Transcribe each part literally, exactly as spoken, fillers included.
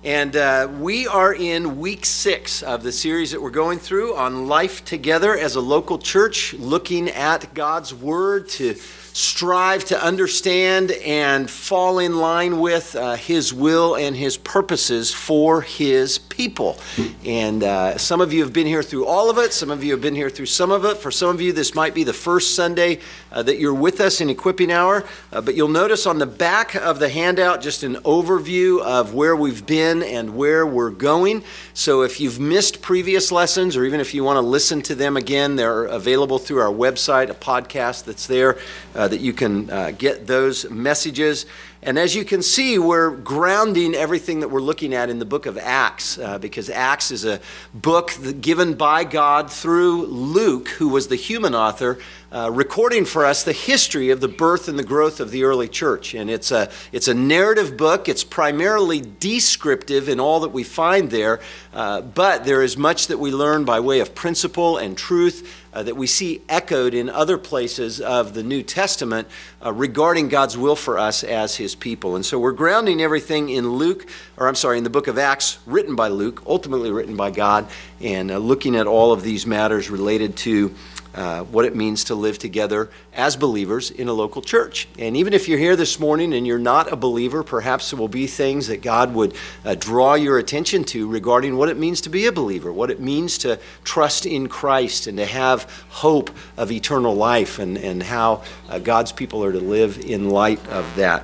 And uh, we are in week six of the series that we're going through on life together as a local church, looking at God's Word to strive to understand and fall in line with uh, His will and His purposes for His people. And uh, some of you have been here through all of it. Some of you have been here through some of it. For some of you, this might be the first Sunday uh, that you're with us in Equipping Hour. Uh, but you'll notice on the back of the handout just an overview of where we've been and where we're going. So if you've missed previous lessons, or even if you want to listen to them again, they're available through our website, a podcast that's there. Uh, that you can uh, get those messages. And as you can see, we're grounding everything that we're looking at in the book of Acts, uh, because Acts is a book that, given by God through Luke, who was the human author, uh, recording for us the history of the birth and the growth of the early church. And it's a, it's a narrative book. It's primarily descriptive in all that we find there, uh, but there is much that we learn by way of principle and truth Uh, that we see echoed in other places of the New Testament uh, regarding God's will for us as His people. And so we're grounding everything in Luke, or I'm sorry, in the book of Acts, written by Luke, ultimately written by God, and uh, looking at all of these matters related to uh, what it means to live together as believers in a local church. And even if you're here this morning and you're not a believer, perhaps there will be things that God would uh, draw your attention to regarding what it means to be a believer, what it means to trust in Christ and to have hope of eternal life, and, and how uh, God's people are to live in light of that.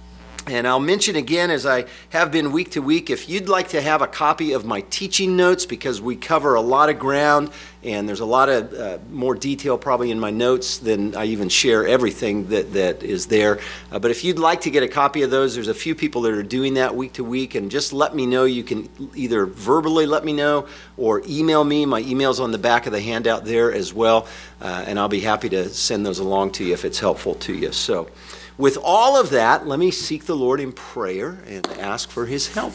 And I'll mention again, as I have been week to week, if you'd like to have a copy of my teaching notes, because we cover a lot of ground and there's a lot of uh, more detail probably in my notes than I even share everything that, that is there. Uh, but if you'd like to get a copy of those, there's a few people that are doing that week to week, and just let me know. You can either verbally let me know or email me. My email's on the back of the handout there as well, uh, and I'll be happy to send those along to you if it's helpful to you. So, with all of that, let me seek the Lord in prayer and ask for His help.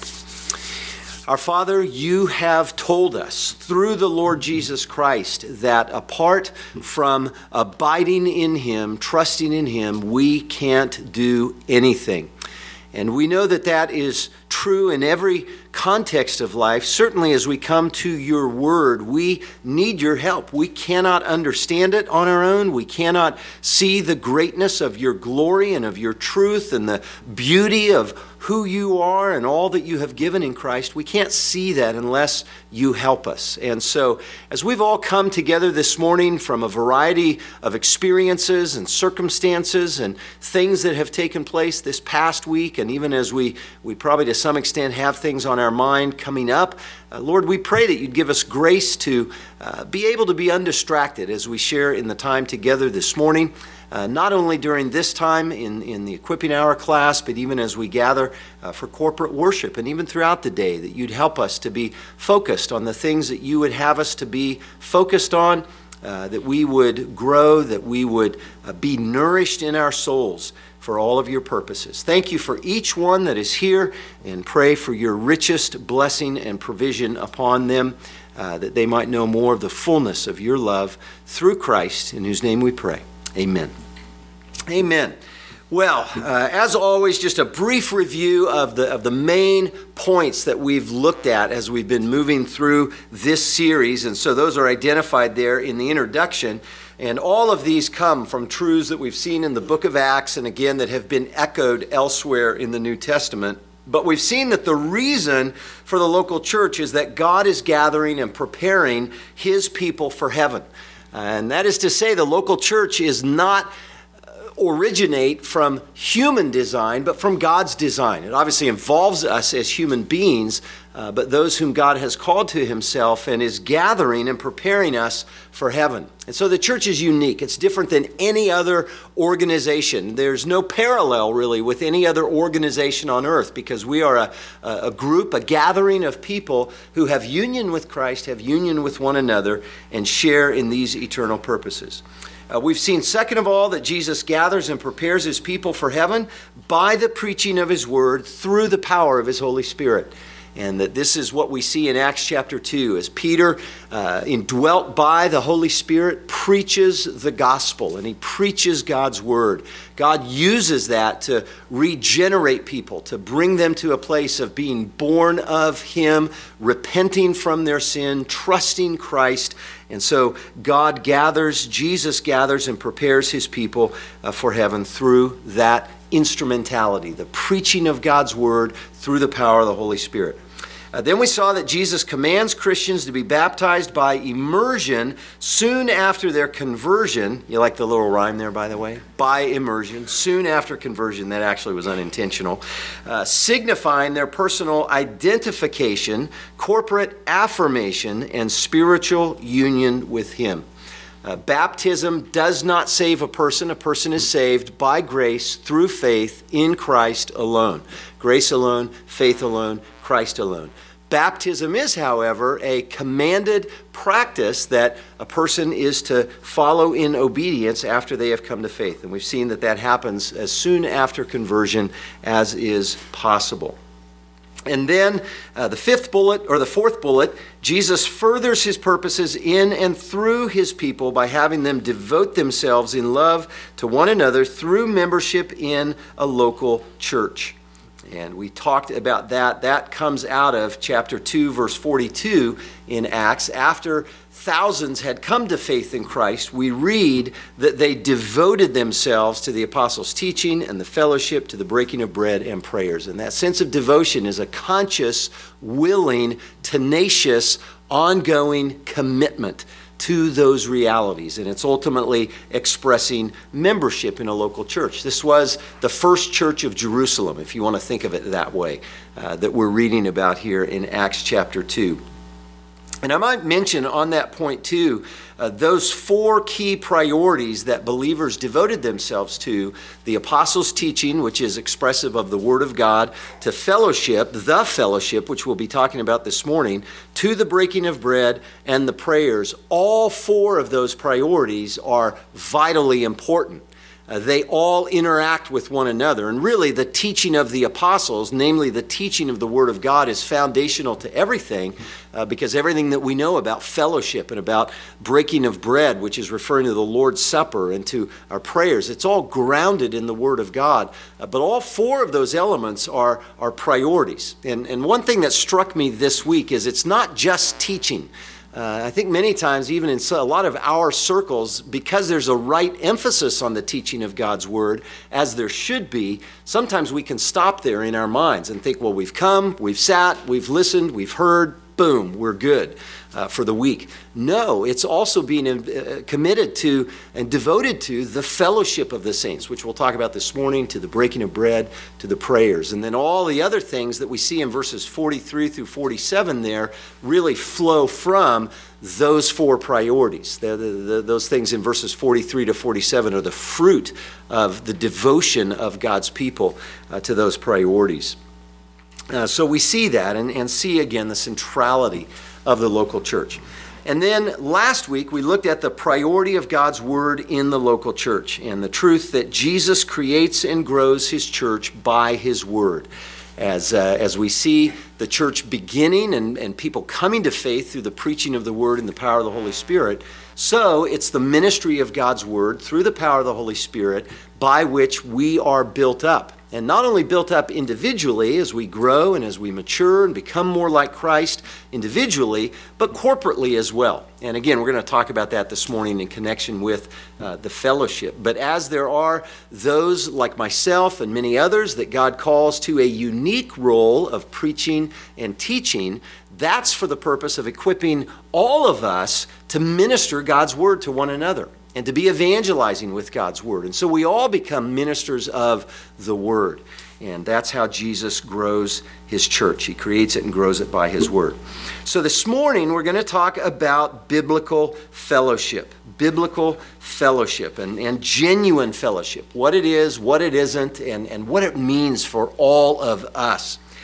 Our Father, You have told us through the Lord Jesus Christ that apart from abiding in Him, trusting in Him, we can't do anything. And we know that that is true in every context of life. Certainly as we come to Your Word, we need Your help. We cannot understand it on our own. We cannot see the greatness of Your glory and of Your truth and the beauty of who You are and all that You have given in Christ. We can't see that unless You help us. And so as we've all come together this morning from a variety of experiences and circumstances and things that have taken place this past week, and even as we, we probably to some extent have things on our mind coming up, uh, Lord, we pray that You'd give us grace to uh, be able to be undistracted as we share in the time together this morning. Uh, not only during this time in, in the Equipping Hour class, but even as we gather uh, for corporate worship, and even throughout the day, that You'd help us to be focused on the things that You would have us to be focused on, uh, that we would grow, that we would uh, be nourished in our souls for all of Your purposes. Thank You for each one that is here, and pray for Your richest blessing and provision upon them, uh, that they might know more of the fullness of Your love through Christ, in whose name we pray. Amen. Amen. Well, uh, as always, just a brief review of the of the main points that we've looked at as we've been moving through this series. And so those are identified there in the introduction. And all of these come from truths that we've seen in the book of Acts, and again, that have been echoed elsewhere in the New Testament. But we've seen that the reason for the local church is that God is gathering and preparing His people for heaven. And that is to say, the local church is not originate from human design, but from God's design. It obviously involves us as human beings, uh, but those whom God has called to Himself and is gathering and preparing us for heaven. And so the church is unique. It's different than any other organization. There's no parallel really with any other organization on earth, because we are a, a group, a gathering of people who have union with Christ, have union with one another, and share in these eternal purposes. Uh, we've seen, second of all, that Jesus gathers and prepares His people for heaven by the preaching of His word through the power of His Holy Spirit. And that this is what we see in Acts chapter two, as Peter, uh, indwelt by the Holy Spirit, preaches the gospel, and he preaches God's word. God uses that to regenerate people, to bring them to a place of being born of him, repenting from their sin, trusting Christ. And so God gathers, Jesus gathers and prepares his people uh, for heaven through that instrumentality, the preaching of God's word through the power of the Holy Spirit. Uh, then we saw that Jesus commands Christians to be baptized by immersion soon after their conversion. You like the little rhyme there, by the way? By immersion, soon after conversion. That actually was unintentional. Uh, signifying their personal identification, corporate affirmation, and spiritual union with him. Uh, baptism does not save a person. A person is saved by grace through faith in Christ alone. Grace alone, faith alone, Christ alone. Baptism is, however, a commanded practice that a person is to follow in obedience after they have come to faith. And we've seen that that happens as soon after conversion as is possible. And then uh, the fifth bullet, or the fourth bullet, Jesus furthers his purposes in and through his people by having them devote themselves in love to one another through membership in a local church. And we talked about that. That comes out of chapter two, verse forty-two in Acts. After thousands had come to faith in Christ, we read that they devoted themselves to the apostles' teaching and the fellowship, to the breaking of bread and prayers. And that sense of devotion is a conscious, willing, tenacious, ongoing commitment to those realities, and it's ultimately expressing membership in a local church. This was the first church of Jerusalem, if you want to think of it that way, uh, that we're reading about here in Acts chapter two. And I might mention on that point too, uh, those four key priorities that believers devoted themselves to: the apostles' teaching, which is expressive of the Word of God; to fellowship, the fellowship, which we'll be talking about this morning; to the breaking of bread; and the prayers. All four of those priorities are vitally important. Uh, they all interact with one another. And really, the teaching of the apostles, namely the teaching of the Word of God, is foundational to everything, uh, because everything that we know about fellowship and about breaking of bread, which is referring to the Lord's Supper, and to our prayers, it's all grounded in the Word of God. Uh, but all four of those elements are, are priorities. And, and one thing that struck me this week is it's not just teaching. Uh, I think many times, even in a lot of our circles, because there's a right emphasis on the teaching of God's Word, as there should be, sometimes we can stop there in our minds and think, well, we've come, we've sat, we've listened, we've heard, boom, we're good uh, for the week. No, it's also being uh, committed to and devoted to the fellowship of the saints, which we'll talk about this morning, to the breaking of bread, to the prayers. And then all the other things that we see in verses forty-three through forty-seven there really flow from those four priorities. The, the, the, those things in verses forty-three to forty-seven are the fruit of the devotion of God's people uh, to those priorities. Uh, so we see that and, and see again the centrality of the local church. And then last week we looked at the priority of God's Word in the local church and the truth that Jesus creates and grows his church by his Word. As, uh, as we see the church beginning and, and people coming to faith through the preaching of the Word and the power of the Holy Spirit, so it's the ministry of God's Word through the power of the Holy Spirit by which we are built up. And not only built up individually as we grow and as we mature and become more like Christ individually, but corporately as well. And again, we're going to talk about that this morning in connection with uh, the fellowship. But as there are those like myself and many others that God calls to a unique role of preaching and teaching, that's for the purpose of equipping all of us to minister God's Word to one another and to be evangelizing with God's Word. And so we all become ministers of the Word. And that's how Jesus grows his church. He creates it and grows it by his Word. So this morning we're going to talk about biblical fellowship. Biblical fellowship and, and genuine fellowship. What it is, what it isn't, and, and what it means for all of us.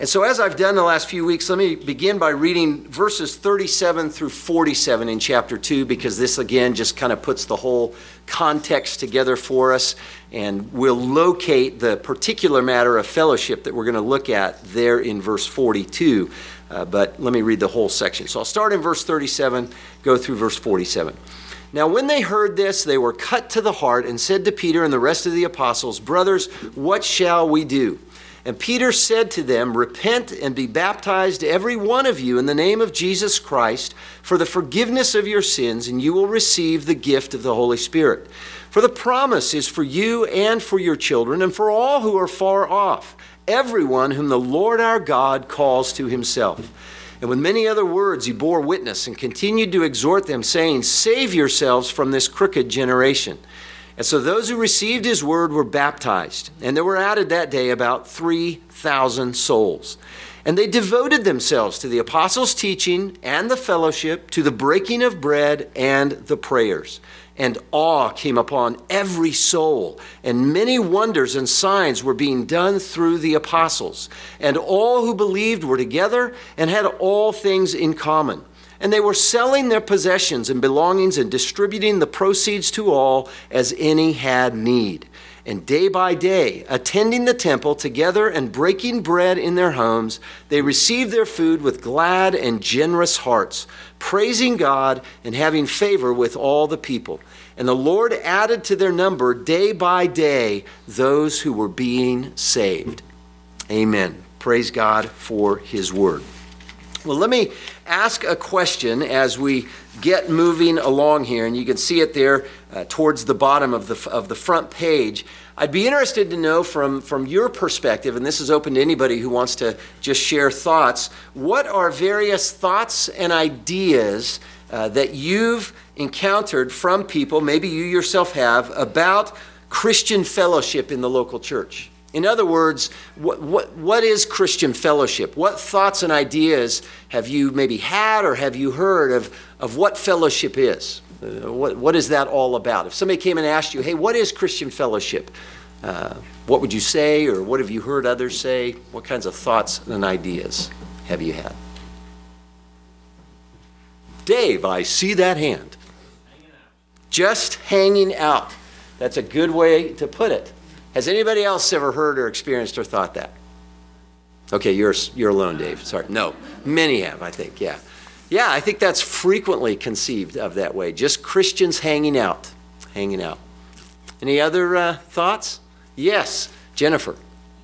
And so as I've done the last few weeks, let me begin by reading verses thirty-seven through forty-seven in chapter two, because this again just kind of puts the whole context together for us, and we'll locate the particular matter of fellowship that we're going to look at there in verse forty-two. Uh, but let me read the whole section. So I'll start in verse thirty-seven, go through verse forty-seven. Now when they heard this, they were cut to the heart and said to Peter and the rest of the apostles, "Brothers, what shall we do?" And Peter said to them, "Repent and be baptized, every one of you, in the name of Jesus Christ, for the forgiveness of your sins, and you will receive the gift of the Holy Spirit. For the promise is for you and for your children, and for all who are far off, everyone whom the Lord our God calls to himself." And with many other words he bore witness and continued to exhort them, saying, "Save yourselves from this crooked generation." And so those who received his word were baptized, and there were added that day about three thousand souls. And they devoted themselves to the apostles' teaching and the fellowship, to the breaking of bread and the prayers. And awe came upon every soul, and many wonders and signs were being done through the apostles. And all who believed were together and had all things in common. And they were selling their possessions and belongings and distributing the proceeds to all as any had need. And day by day, attending the temple together and breaking bread in their homes, they received their food with glad and generous hearts, praising God and having favor with all the people. And the Lord added to their number day by day those who were being saved. Amen. Praise God for his word. Well, let me ask a question as we get moving along here, and you can see it there uh, towards the bottom of the of the front page. I'd be interested to know from, from your perspective, and this is open to anybody who wants to just share thoughts, what are various thoughts and ideas uh, that you've encountered from people, maybe you yourself have, about Christian fellowship in the local church? In other words, what, what, what is Christian fellowship? What thoughts and ideas have you maybe had or have you heard of, of what fellowship is? Uh, what, what is that all about? If somebody came and asked you, hey, what is Christian fellowship? Uh, what would you say, or what have you heard others say? What kinds of thoughts and ideas have you had? Dave, I see that hand. Hanging out. Just hanging out. That's a good way to put it. Has anybody else ever heard or experienced or thought that? Okay, you're you're alone, Dave. Sorry. No, many have, I think, yeah. Yeah, I think that's frequently conceived of that way. Just Christians hanging out, hanging out. Any other uh, thoughts? Yes, Jennifer.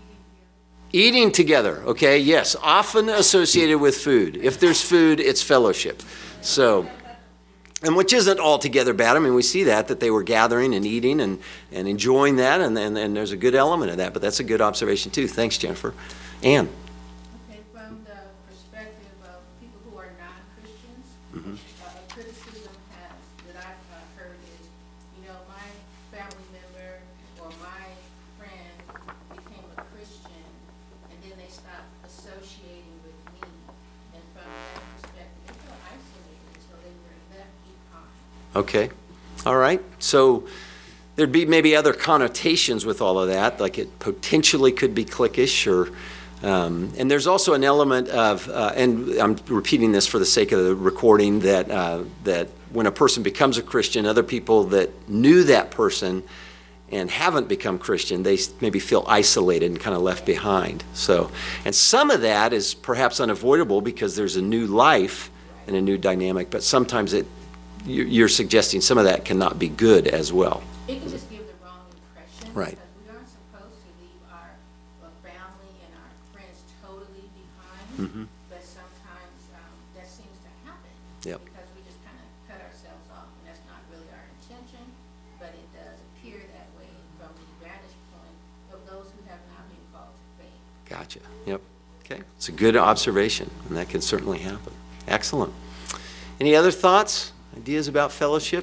Eating together, okay, yes. Often associated with food. If there's food, it's fellowship. So... And which isn't altogether bad. I mean, we see that, that they were gathering and eating and, and enjoying that, and, and, and there's a good element of that, but that's a good observation too. Thanks, Jennifer. Ann. Okay, from the perspective of people who are non-Christians, Mm-hmm. uh, a criticism has, that I've uh, heard is, you know, my family member or my friend became a Christian, and then they stopped associating with me, and from that perspective, they felt isolated, so they were left behind. Okay. All right. So there'd be maybe other connotations with all of that, like it potentially could be cliquish, or um, and there's also an element of, uh, and I'm repeating this for the sake of the recording, that uh, that when a person becomes a Christian, other people that knew that person and haven't become Christian, they maybe feel isolated and kind of left behind. So, and some of that is perhaps unavoidable because there's a new life and a new dynamic, but sometimes it you're suggesting some of that cannot be good as well. It can just give the wrong impression. Right. Because we aren't supposed to leave our, our family and our friends totally behind. Mm-hmm. But sometimes um, that seems to happen. Yep. Because we just kind of cut ourselves off, and that's not really our intention. But it does appear that way from the vantage point of those who have not been called to faith. Gotcha. Yep. Okay. It's a good observation, and that can certainly happen. Excellent. Any other thoughts? Ideas about fellowship?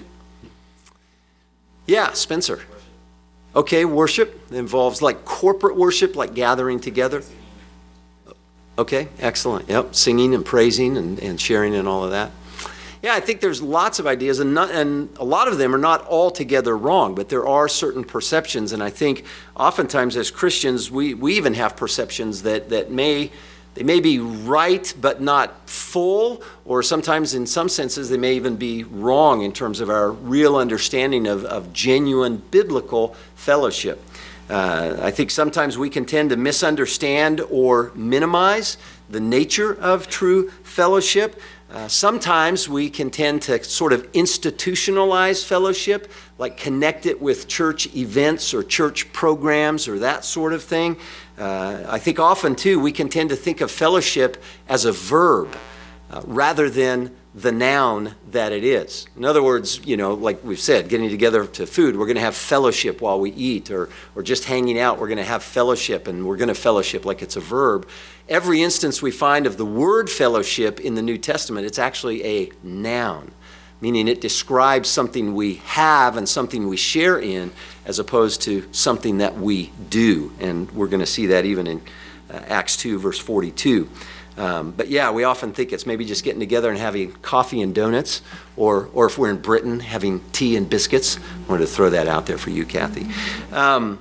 Yeah, Spencer. Okay, worship involves like corporate worship, like gathering together. Okay, excellent. Yep, singing and praising and, and sharing and all of that. Yeah, I think there's lots of ideas, and, not, and a lot of them are not altogether wrong, but there are certain perceptions, and I think oftentimes as Christians, we, we even have perceptions that, that may They may be right, but not full, or sometimes in some senses they may even be wrong in terms of our real understanding of, of genuine biblical fellowship. Uh, I think sometimes we can tend to misunderstand or minimize the nature of true fellowship. Uh, sometimes we can tend to sort of institutionalize fellowship, like connect it with church events or church programs or that sort of thing. Uh, I think often, too, we can tend to think of fellowship as a verb uh, rather than the noun that it is. In other words, you know, like we've said, getting together to food, we're going to have fellowship while we eat, or, or just hanging out, we're going to have fellowship, and we're going to fellowship like it's a verb. Every instance we find of the word fellowship in the New Testament, it's actually a noun, meaning it describes something we have and something we share in, as opposed to something that we do. And we're going to see that even in uh, Acts two, verse forty-two. Um, but yeah, we often think it's maybe just getting together and having coffee and donuts, or or if we're in Britain, having tea and biscuits. I wanted to throw that out there for you, Kathy. Um,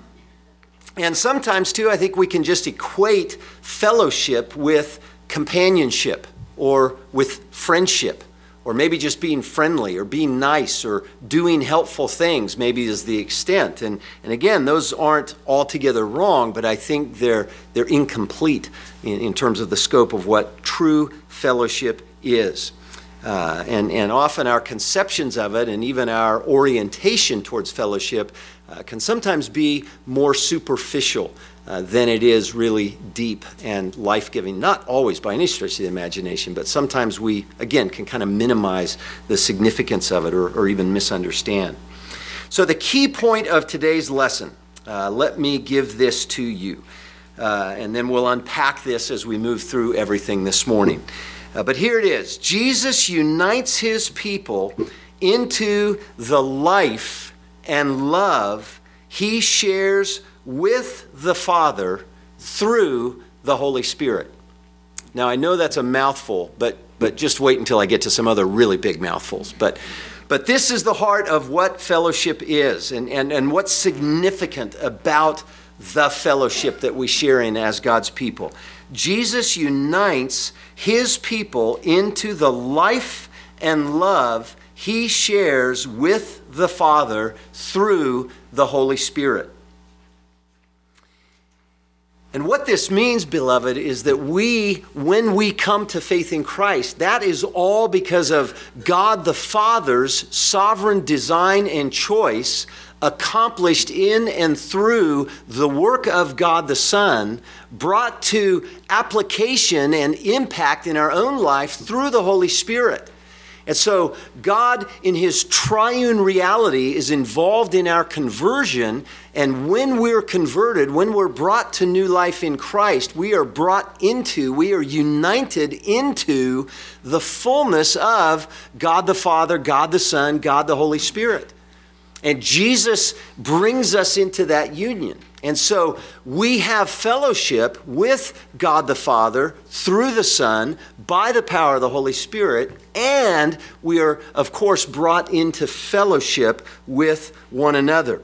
and sometimes, too, I think we can just equate fellowship with companionship or with friendship, or maybe just being friendly or being nice or doing helpful things maybe is the extent. And, and again, those aren't altogether wrong, but I think they're, they're incomplete in, in terms of the scope of what true fellowship is. Uh, and, and often our conceptions of it and even our orientation towards fellowship uh, can sometimes be more superficial uh, than it is really deep and life-giving. Not always by any stretch of the imagination, but sometimes we, again, can kind of minimize the significance of it or, or even misunderstand. So the key point of today's lesson, uh, let me give this to you, uh, and then we'll unpack this as we move through everything this morning. Uh, but here it is. Jesus unites his people into the life and love he shares with the Father through the Holy Spirit. Now, I know that's a mouthful, but but just wait until I get to some other really big mouthfuls. But but this is the heart of what fellowship is, and, and, and what's significant about the fellowship that we share in as God's people. Jesus unites his people into the life and love he shares with the Father through the Holy Spirit. And what this means, beloved, is that we, when we come to faith in Christ, that is all because of God the Father's sovereign design and choice accomplished in and through the work of God the Son, brought to application and impact in our own life through the Holy Spirit. And so God, in his triune reality, is involved in our conversion. And when we're converted, when we're brought to new life in Christ, we are brought into, we are united into the fullness of God the Father, God the Son, God the Holy Spirit. And Jesus brings us into that union. And so we have fellowship with God the Father through the Son by the power of the Holy Spirit. And we are, of course, brought into fellowship with one another.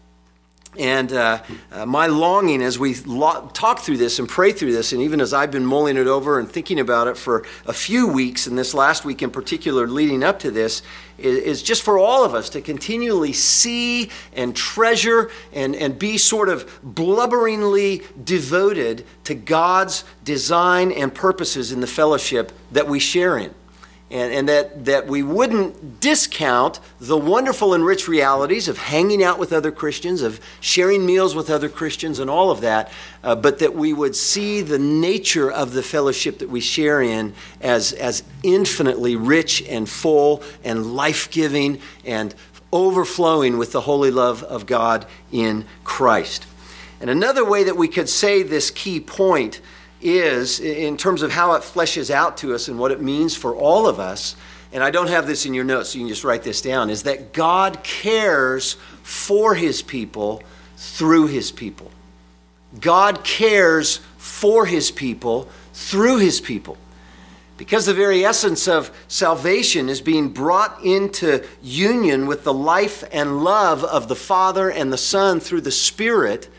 And uh, uh, my longing as we lo- talk through this and pray through this, and even as I've been mulling it over and thinking about it for a few weeks, and this last week in particular leading up to this, is, is just for all of us to continually see and treasure and, and be sort of blubberingly devoted to God's design and purposes in the fellowship that we share in. And, and that, that we wouldn't discount the wonderful and rich realities of hanging out with other Christians, of sharing meals with other Christians and all of that, uh, but that we would see the nature of the fellowship that we share in as, as infinitely rich and full and life-giving and overflowing with the holy love of God in Christ. And another way that we could say this key point is, in terms of how it fleshes out to us and what it means for all of us, and I don't have this in your notes, so you can just write this down, is that God cares for his people through his people. God cares for his people through his people. Because the very essence of salvation is being brought into union with the life and love of the Father and the Son through the Spirit,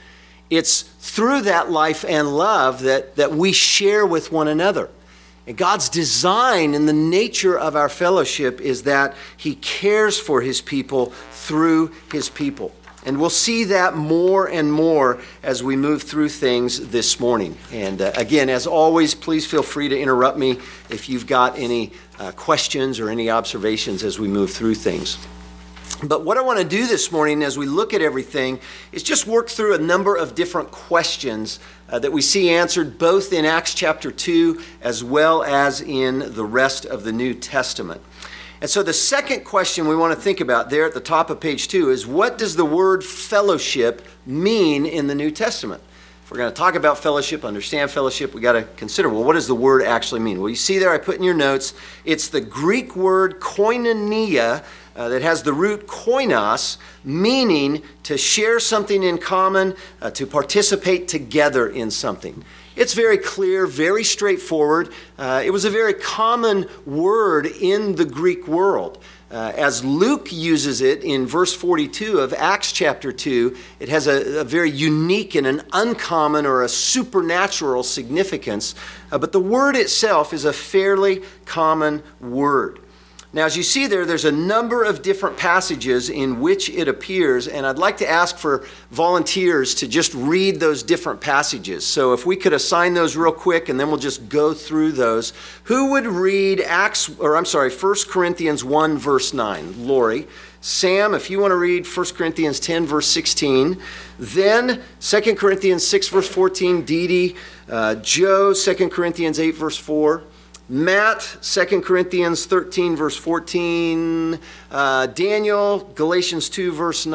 It's through that life and love that, that we share with one another. And God's design in the nature of our fellowship is that he cares for his people through his people. And we'll see that more and more as we move through things this morning. And uh, again, as always, please feel free to interrupt me if you've got any uh, questions or any observations as we move through things. But what I want to do this morning as we look at everything is just work through a number of different questions uh, that we see answered both in Acts chapter two as well as in the rest of the New Testament. And so the second question we want to think about there at the top of page two is, what does the word fellowship mean in the New Testament? If we're going to talk about fellowship, understand fellowship, we got to consider, well, what does the word actually mean? Well, you see there, I put in your notes, it's the Greek word koinonia, Uh, that has the root koinos, meaning to share something in common, uh, to participate together in something. It's very clear, very straightforward. Uh, it was a very common word in the Greek world. Uh, as Luke uses it in verse forty-two of Acts chapter two, it has a, a very unique and an uncommon or a supernatural significance. Uh, but the word itself is a fairly common word. Now, as you see there, there's a number of different passages in which it appears, and I'd like to ask for volunteers to just read those different passages. So if we could assign those real quick, and then we'll just go through those. Who would read Acts, or I'm sorry, First Corinthians one, verse nine? Lori. Sam, if you want to read First Corinthians ten, verse sixteen. Then Second Corinthians six, verse fourteen, Dee Dee. Uh, Joe, Second Corinthians eight, verse four. Matt, Second Corinthians thirteen, verse fourteen. Uh, Daniel, Galatians two, verse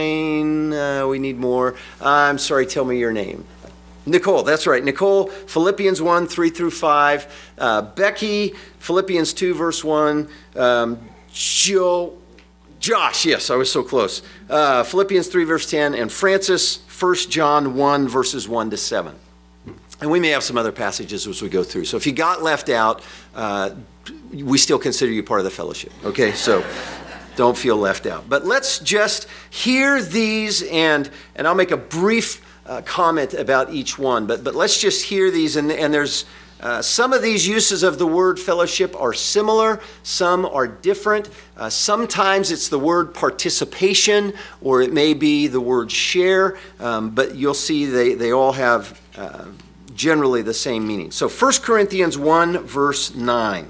nine. Uh, we need more. I'm sorry, tell me your name. Nicole, that's right. Nicole, Philippians one, three through five. Uh, Becky, Philippians two, verse one. Um, Joe, Josh, yes, I was so close. Uh, Philippians three, verse ten. And Francis, First John one, verses one to seven. And we may have some other passages as we go through. So if you got left out, uh, we still consider you part of the fellowship. Okay, so don't feel left out. But let's just hear these, and and I'll make a brief uh, comment about each one. But but let's just hear these, and and there's uh, some of these uses of the word fellowship are similar, some are different. Uh, sometimes it's the word participation, or it may be the word share. Um, but you'll see they they all have Uh, generally the same meaning. So First Corinthians one, verse nine.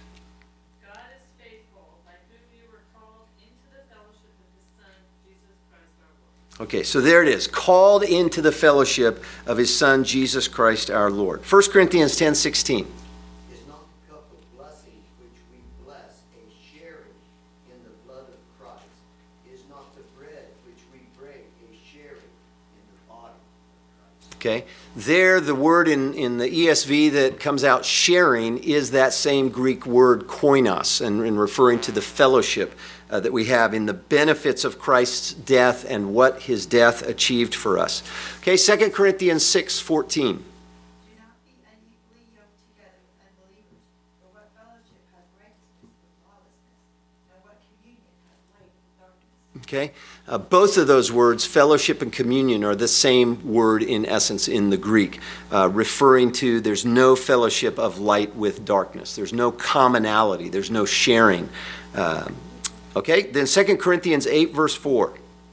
God is faithful, by whom you were called into the fellowship of his Son, Jesus Christ our Lord. Okay, so there it is. Called into the fellowship of his Son, Jesus Christ our Lord. First Corinthians ten, sixteen. Is not the cup of blessing which we bless a sharing in the blood of Christ? Is not the bread which we break a sharing in the body of Christ? Okay, there the word in, in the E S V that comes out sharing is that same Greek word koinos, and, and referring to the fellowship uh, that we have in the benefits of Christ's death and what his death achieved for us. Okay, Second Corinthians six, fourteen. Do not be unequally yoked together with unbelievers, for what fellowship has righteousness with lawlessness, and what communion has light with darkness? Okay, uh, both of those words, fellowship and communion, are the same word in essence in the Greek, uh, referring to there's no fellowship of light with darkness. There's no commonality. There's no sharing. Uh, okay, then Second Corinthians eight, verse four.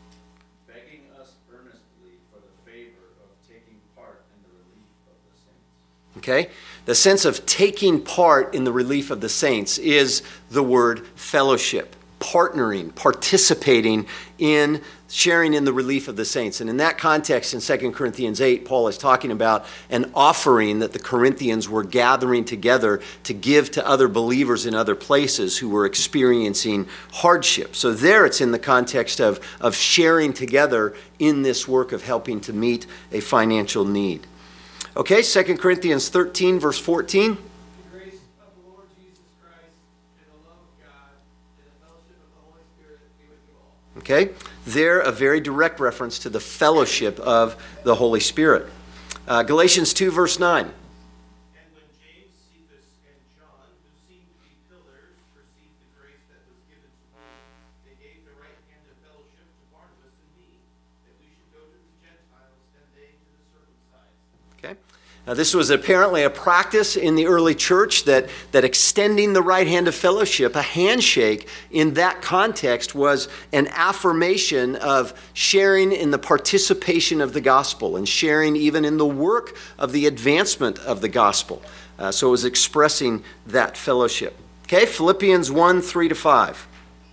Begging us earnestly for the favor of taking part in the relief of the saints. Okay, the sense of taking part in the relief of the saints is the word fellowship. Partnering, participating in sharing in the relief of the saints. And in that context, in Second Corinthians eight, Paul is talking about an offering that the Corinthians were gathering together to give to other believers in other places who were experiencing hardship. So there it's in the context of, of sharing together in this work of helping to meet a financial need. Okay, Second Corinthians thirteen, verse fourteen. The grace of the Lord Jesus Christ and the love of God and the fellowship of the Holy Spirit be with you all. Okay, there a very direct reference to the fellowship of the Holy Spirit. Uh, Galatians two, verse nine. And when James, Cephas, and John, who seemed to be pillars, perceived the grace that was given to me, they gave the right hand of fellowship to Barnabas and me, that we should go to the Gentiles, and they to Now, this was apparently a practice in the early church that, that extending the right hand of fellowship, a handshake in that context, was an affirmation of sharing in the participation of the gospel and sharing even in the work of the advancement of the gospel. Uh, so it was expressing that fellowship. Okay, Philippians one, three to five.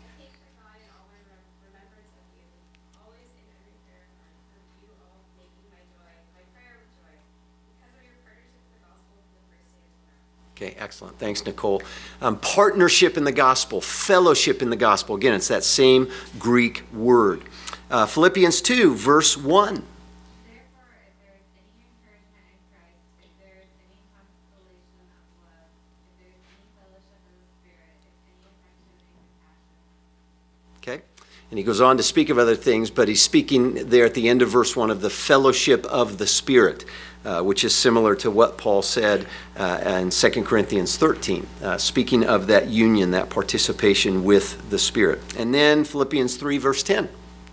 Okay, excellent. Thanks, Nicole. Um, partnership in the gospel, fellowship in the gospel. Again, it's that same Greek word. Uh, Philippians two, verse one. Therefore, if there is any encouragement in Christ, if there is any consolation of love, if there is any fellowship of the Spirit, if any affection and compassion. Okay, and he goes on to speak of other things, but he's speaking there at the end of verse one of the fellowship of the Spirit. Uh, which is similar to what Paul said uh, in Second Corinthians thirteen, uh, speaking of that union, that participation with the Spirit. And then Philippians three, verse ten.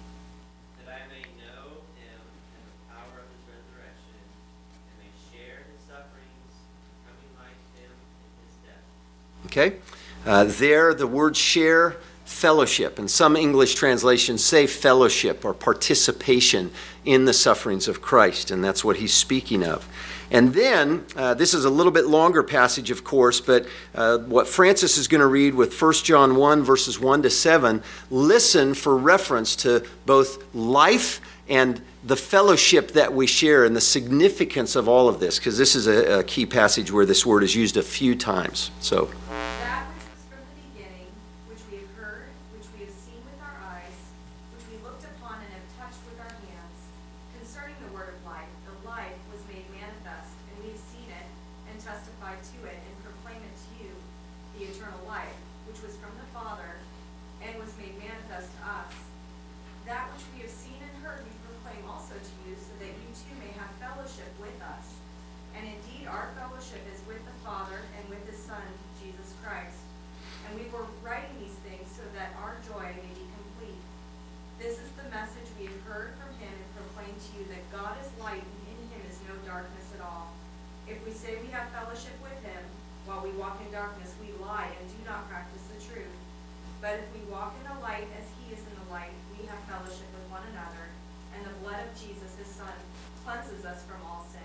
That I may know him and the power of his resurrection, and may share his sufferings, becoming like him in his death. Okay, uh, there the word share, fellowship, and some English translations say fellowship or participation in the sufferings of Christ, and that's what he's speaking of. And then, uh, this is a little bit longer passage, of course, but uh, what Francis is going to read with First John one, verses one to seven, listen for reference to both life and the fellowship that we share and the significance of all of this, because this is a, a key passage where this word is used a few times. So. That which was from the beginning, which we have heard, which we have seen with our eyes, which we looked upon and have touched with our hands, concerning the word of life, the life was made manifest, and we have seen it, and testified to it, and proclaim it to you, the eternal life, which was from the Father, and was made manifest to us. That which we have seen and heard we proclaim also to you, so that you too may have fellowship with us. And indeed our fellowship is with the Father and with his Son, Jesus Christ. And we were writing these things so that our joy may be complete. This is the message we have heard from him and proclaimed to you, that God is light and in him is no darkness at all. If we say we have fellowship with him while we walk in darkness, we lie and do not practice the truth. But if we walk in the light as he is in the light, we have fellowship with one another, and the blood of Jesus, his Son, cleanses us from all sin.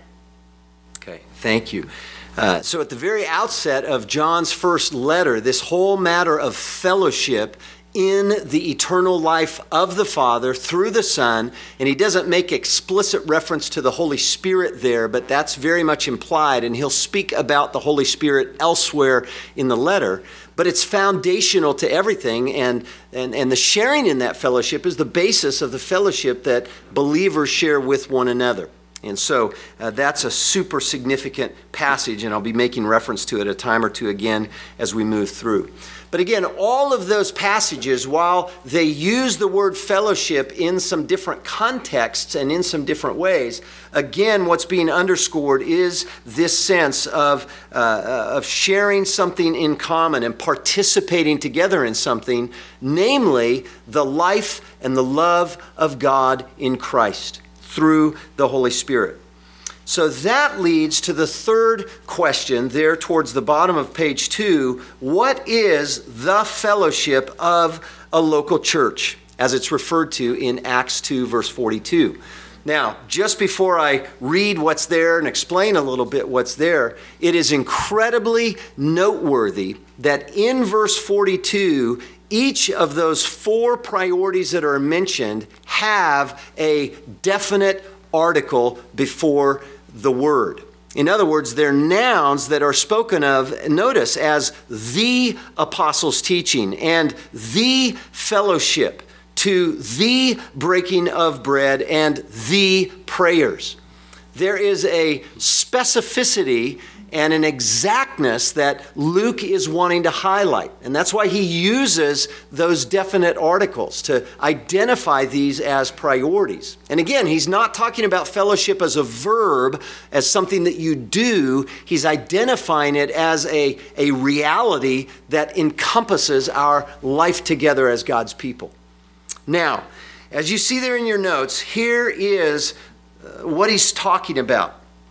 Okay, thank you. Uh, so at the very outset of John's first letter, this whole matter of fellowship in the eternal life of the Father through the Son, and he doesn't make explicit reference to the Holy Spirit there, but that's very much implied, and he'll speak about the Holy Spirit elsewhere in the letter. But it's foundational to everything, and, and, and the sharing in that fellowship is the basis of the fellowship that believers share with one another. And so uh, that's a super significant passage, and I'll be making reference to it a time or two again as we move through. But again, all of those passages, while they use the word fellowship in some different contexts and in some different ways, again, what's being underscored is this sense of, uh, of sharing something in common and participating together in something, namely the life and the love of God in Christ through the Holy Spirit. So that leads to the third question there towards the bottom of page two. What is the fellowship of a local church, as it's referred to in Acts two, verse forty-two? Now, just before I read what's there and explain a little bit what's there, it is incredibly noteworthy that in verse forty-two, each of those four priorities that are mentioned have a definite article before the word. In other words, they're nouns that are spoken of, notice, as the apostles' teaching and the fellowship, to the breaking of bread and the prayers. There is a specificity and an exactness that Luke is wanting to highlight. And that's why he uses those definite articles to identify these as priorities. And again, he's not talking about fellowship as a verb, as something that you do. He's identifying it as a, a reality that encompasses our life together as God's people. Now, as you see there in your notes, here is uh, what he's talking about.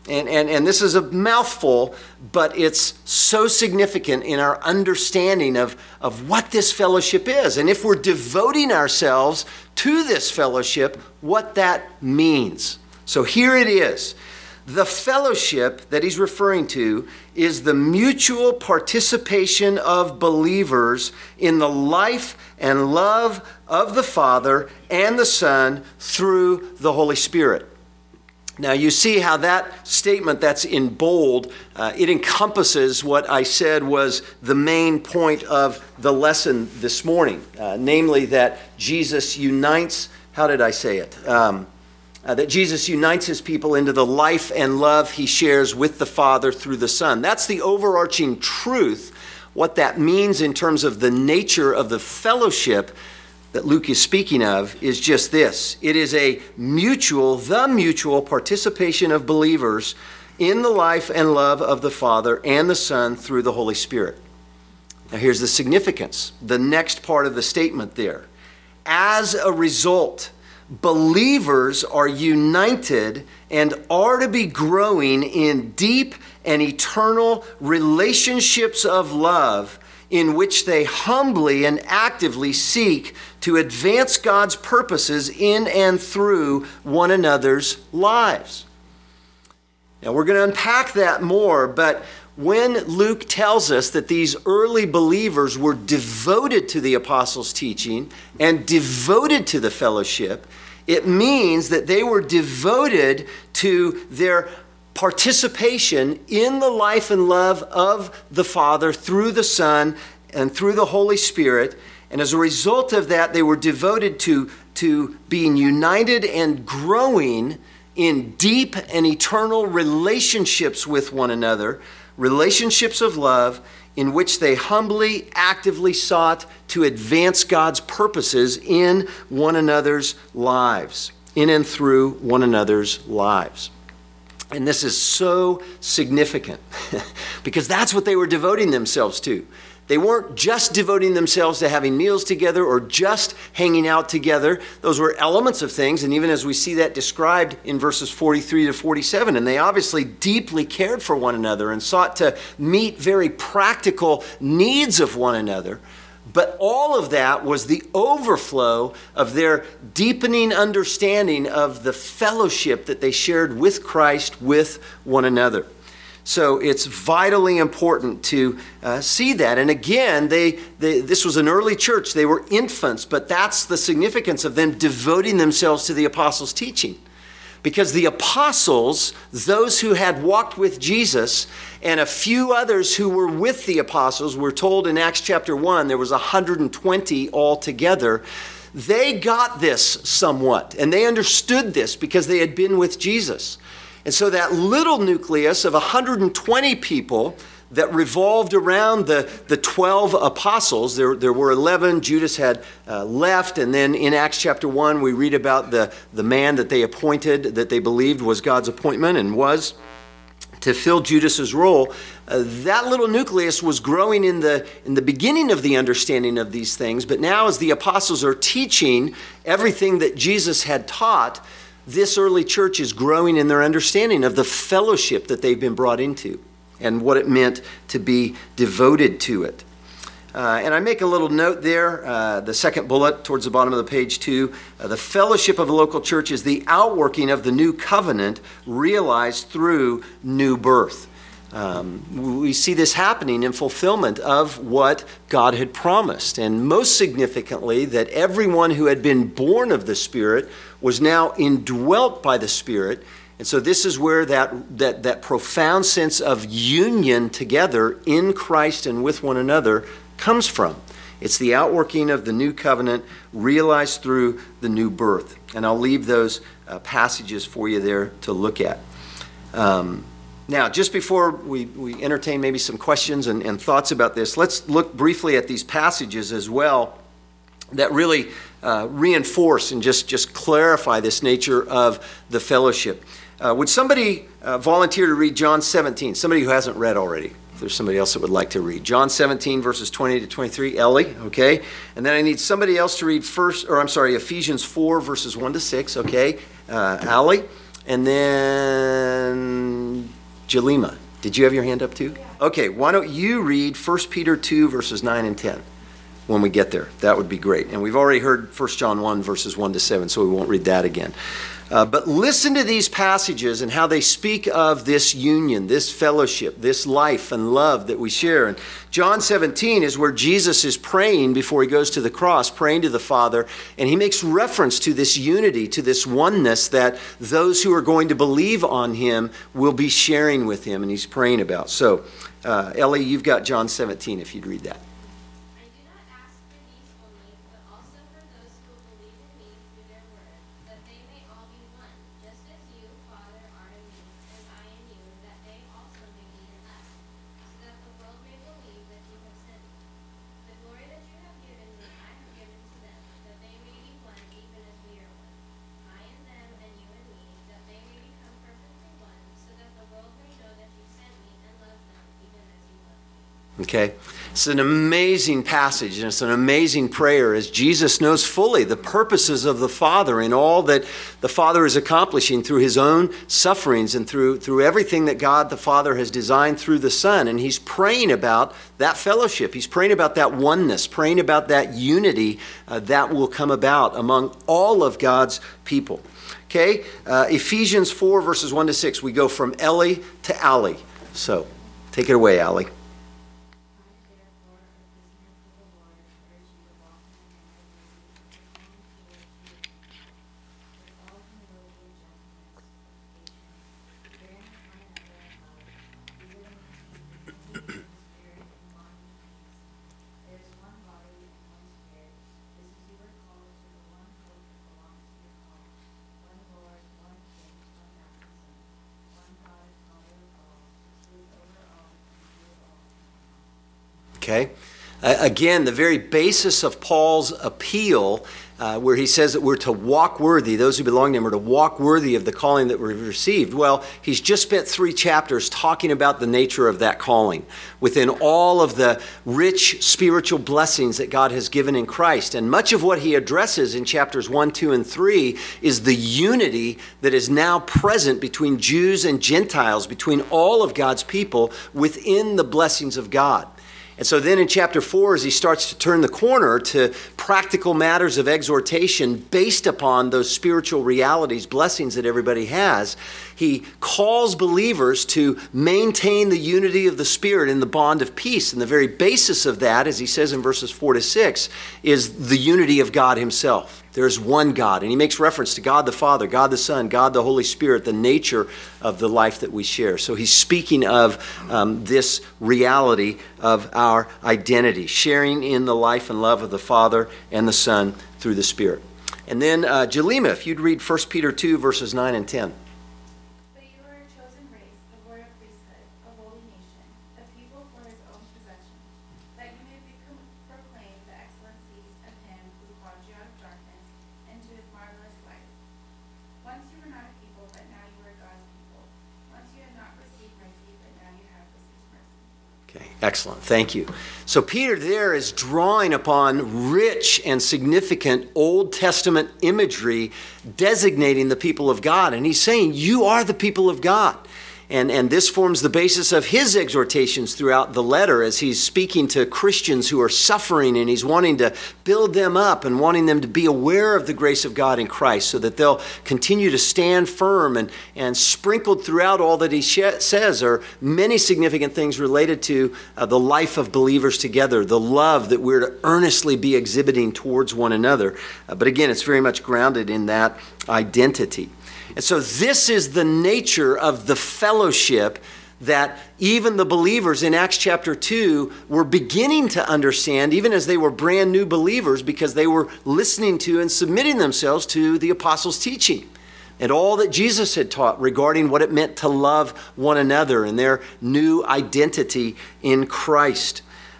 And, and, and this is a mouthful, but it's so significant in our understanding of, of what this fellowship is. And if we're devoting ourselves to this fellowship, what that means. So here it is. The fellowship that he's referring to is the mutual participation of believers in the life and love of the Father and the Son through the Holy Spirit. Now you see how that statement that's in bold, uh, it encompasses what I said was the main point of the lesson this morning, uh, namely that Jesus unites, how did I say it? Um, uh, that Jesus unites his people into the life and love he shares with the Father through the Son. That's the overarching truth. What that means in terms of the nature of the fellowship that Luke is speaking of is just this. It is a mutual, the mutual participation of believers in the life and love of the Father and the Son through the Holy Spirit. Now here's the significance, the next part of the statement there. As a result, believers are united and are to be growing in deep and eternal relationships of love in which they humbly and actively seek to advance God's purposes in and through one another's lives. Now, we're going to unpack that more, but when Luke tells us that these early believers were devoted to the apostles' teaching and devoted to the fellowship, it means that they were devoted to their participation in the life and love of the Father through the Son and through the Holy Spirit. And as a result of that, they were devoted to, to being united and growing in deep and eternal relationships with one another, relationships of love in which they humbly, actively sought to advance God's purposes in one another's lives, in and through one another's lives. And this is so significant because that's what they were devoting themselves to. They weren't just devoting themselves to having meals together or just hanging out together. Those were elements of things, and even as we see that described in verses forty-three to forty-seven, and they obviously deeply cared for one another and sought to meet very practical needs of one another. But all of that was the overflow of their deepening understanding of the fellowship that they shared with Christ with one another. So it's vitally important to uh, see that. And again, they, they this was an early church. They were infants, but that's the significance of them devoting themselves to the apostles' teaching. Because the apostles, those who had walked with Jesus, and a few others who were with the apostles, we're told in Acts chapter one, there was one hundred twenty altogether. They got this somewhat, and they understood this because they had been with Jesus. And so that little nucleus of one hundred twenty people that revolved around the, the twelve apostles, there, there were eleven, Judas had uh, left, and then in Acts chapter one, we read about the, the man that they appointed, that they believed was God's appointment and was to fill Judas's role. Uh, that little nucleus was growing in the, in the beginning of the understanding of these things, but now as the apostles are teaching everything that Jesus had taught, this early church is growing in their understanding of the fellowship that they've been brought into and what it meant to be devoted to it. Uh, and I make a little note there, uh, the second bullet towards the bottom of the page too. Uh, the fellowship of a local church is the outworking of the new covenant realized through new birth. Um, we see this happening in fulfillment of what God had promised. And most significantly, that everyone who had been born of the Spirit was now indwelt by the Spirit. And so this is where that, that, that profound sense of union together in Christ and with one another comes from. It's the outworking of the new covenant realized through the new birth. And I'll leave those uh, passages for you there to look at. Um, now, just before we, we entertain maybe some questions and, and thoughts about this, let's look briefly at these passages as well that really uh, reinforce and just, just clarify this nature of the fellowship. Uh, would somebody uh, volunteer to read John seventeen? Somebody who hasn't read already. If there's somebody else that would like to read. John seventeen, verses twenty to twenty-three. Ellie, okay? And then I need somebody else to read first, or I'm sorry, Ephesians four, verses one to six, okay? Uh, Allie. and then Jalima. Did you have your hand up too? Okay, why don't you read First Peter two, verses nine and ten when we get there? That would be great. And we've already heard First John one, verses one to seven, so we won't read that again. Uh, but listen to these passages and how they speak of this union, this fellowship, this life and love that we share. And John seventeen is where Jesus is praying before he goes to the cross, praying to the Father, and he makes reference to this unity, to this oneness that those who are going to believe on him will be sharing with him, and he's praying about. So, uh, Ellie, you've got John seventeen, if you'd read that. I do not ask for these only, but also for those who will believe in me through their word, that they may all be one, just as you, Father, are in me, and I in you, that they also may be in us, so that the world may believe that you have sent me. The glory that you have given me, I have given to them, that they may be one, even as we are one. I in them, and you in me, that they may become perfectly one, so that the world may know that you sent me and love them, even as you love me. Okay, it's an amazing passage, and it's an amazing prayer as Jesus knows fully the purposes of the Father and all that the Father is accomplishing through his own sufferings and through, through everything that God the Father has designed through the Son. And he's praying about that fellowship. He's praying about that oneness, praying about that unity uh, that will come about among all of God's people. Okay, uh, Ephesians four, verses one to six. We go from Ellie to Allie. So take it away, Allie. Okay. Uh, again, the very basis of Paul's appeal, uh, where he says that we're to walk worthy, those who belong to him are to walk worthy of the calling that we've received. Well, he's just spent three chapters talking about the nature of that calling within all of the rich spiritual blessings that God has given in Christ. And much of what he addresses in chapters one, two, and three is the unity that is now present between Jews and Gentiles, between all of God's people within the blessings of God. And so then in chapter four, as he starts to turn the corner to practical matters of exhortation based upon those spiritual realities, blessings that everybody has, he calls believers to maintain the unity of the Spirit in the bond of peace. And the very basis of that, as he says in verses four to six, is the unity of God himself. There's one God, and he makes reference to God the Father, God the Son, God the Holy Spirit, the nature of the life that we share. So he's speaking of um, this reality of our identity, sharing in the life and love of the Father and the Son through the Spirit. And then, uh, Jalima, if you'd read First Peter two, verses nine and ten. But you are a chosen race, a royal priesthood, a holy nation, a people for his own possession, that you may become, proclaim the excellencies of him who called you out of darkness into his marvelous light. Once you were not a people, but now you are God's people. Once you had not received mercy, but now you have received mercy. Okay, excellent. Thank you. So Peter there is drawing upon rich and significant Old Testament imagery designating the people of God. And he's saying, you are the people of God. And, and this forms the basis of his exhortations throughout the letter as he's speaking to Christians who are suffering, and he's wanting to build them up and wanting them to be aware of the grace of God in Christ so that they'll continue to stand firm. And, and sprinkled throughout all that he sh- says are many significant things related to uh, the life of believers together, the love that we're to earnestly be exhibiting towards one another. Uh, but again, it's very much grounded in that identity. And so this is the nature of the fellowship that even the believers in Acts chapter two were beginning to understand, even as they were brand new believers, because they were listening to and submitting themselves to the apostles' teaching and all that Jesus had taught regarding what it meant to love one another and their new identity in Christ.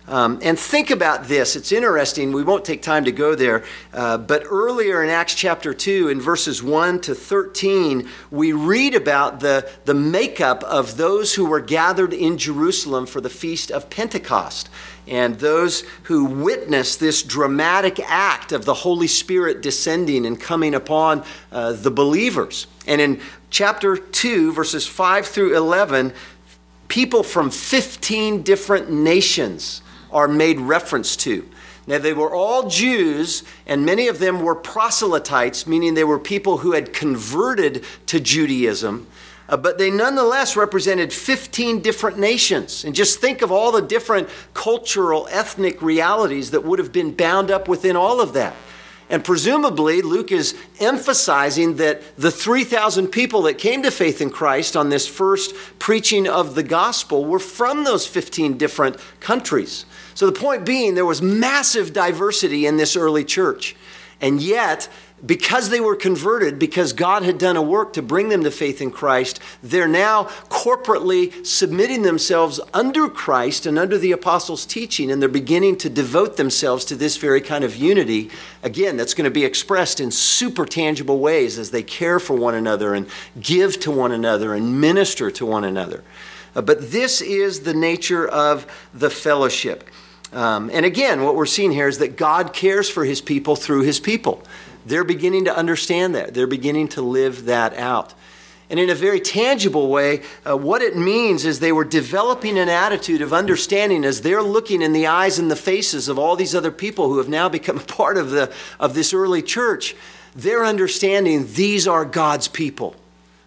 Um, and think about this. It's interesting. We won't take time to go there. Uh, but earlier in Acts chapter two, in verses one to thirteen, we read about the, the makeup of those who were gathered in Jerusalem for the Feast of Pentecost, and those who witnessed this dramatic act of the Holy Spirit descending and coming upon uh, the believers. And in chapter two, verses five through eleven, people from fifteen different nations are made reference to. Now, they were all Jews, and many of them were proselytes, meaning they were people who had converted to Judaism, uh, but they nonetheless represented fifteen different nations. And just think of all the different cultural, ethnic realities that would have been bound up within all of that. And presumably, Luke is emphasizing that the three thousand people that came to faith in Christ on this first preaching of the gospel were from those fifteen different countries. So the point being, there was massive diversity in this early church. And yet, because they were converted, because God had done a work to bring them to faith in Christ, they're now corporately submitting themselves under Christ and under the apostles' teaching, and they're beginning to devote themselves to this very kind of unity. Again, that's going to be expressed in super tangible ways as they care for one another and give to one another and minister to one another. Uh, but this is the nature of the fellowship. Um, and again, what we're seeing here is that God cares for his people through his people. They're beginning to understand that. They're beginning to live that out. And in a very tangible way, uh, what it means is they were developing an attitude of understanding as they're looking in the eyes and the faces of all these other people who have now become a part of the of this early church. They're understanding these are God's people.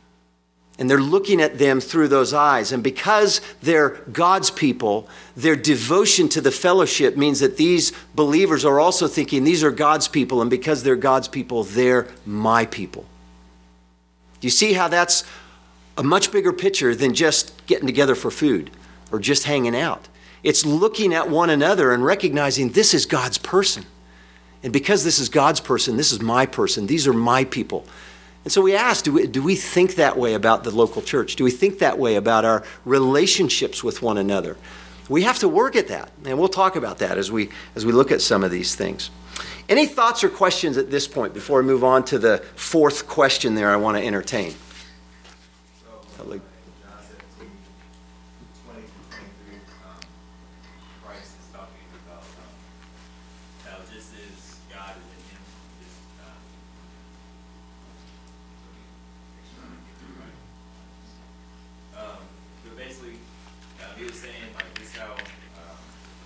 And they're looking at them through those eyes. And because they're God's people, their devotion to the fellowship means that these believers are also thinking these are God's people. And because they're God's people, they're my people. Do you see how that's a much bigger picture than just getting together for food or just hanging out? It's looking at one another and recognizing this is God's person. And because this is God's person, this is my person. These are my people. And so we ask, do we, do we think that way about the local church? Do we think that way about our relationships with one another? We have to work at that, and we'll talk about that as we as we look at some of these things. Any thoughts or questions at this point before we move on to the fourth question there I want to entertain? So, like John seventeen, twenty to twenty-three, um, Christ is talking about um, how just as God is in him, just um, Um, but basically, uh, he was saying like this how um,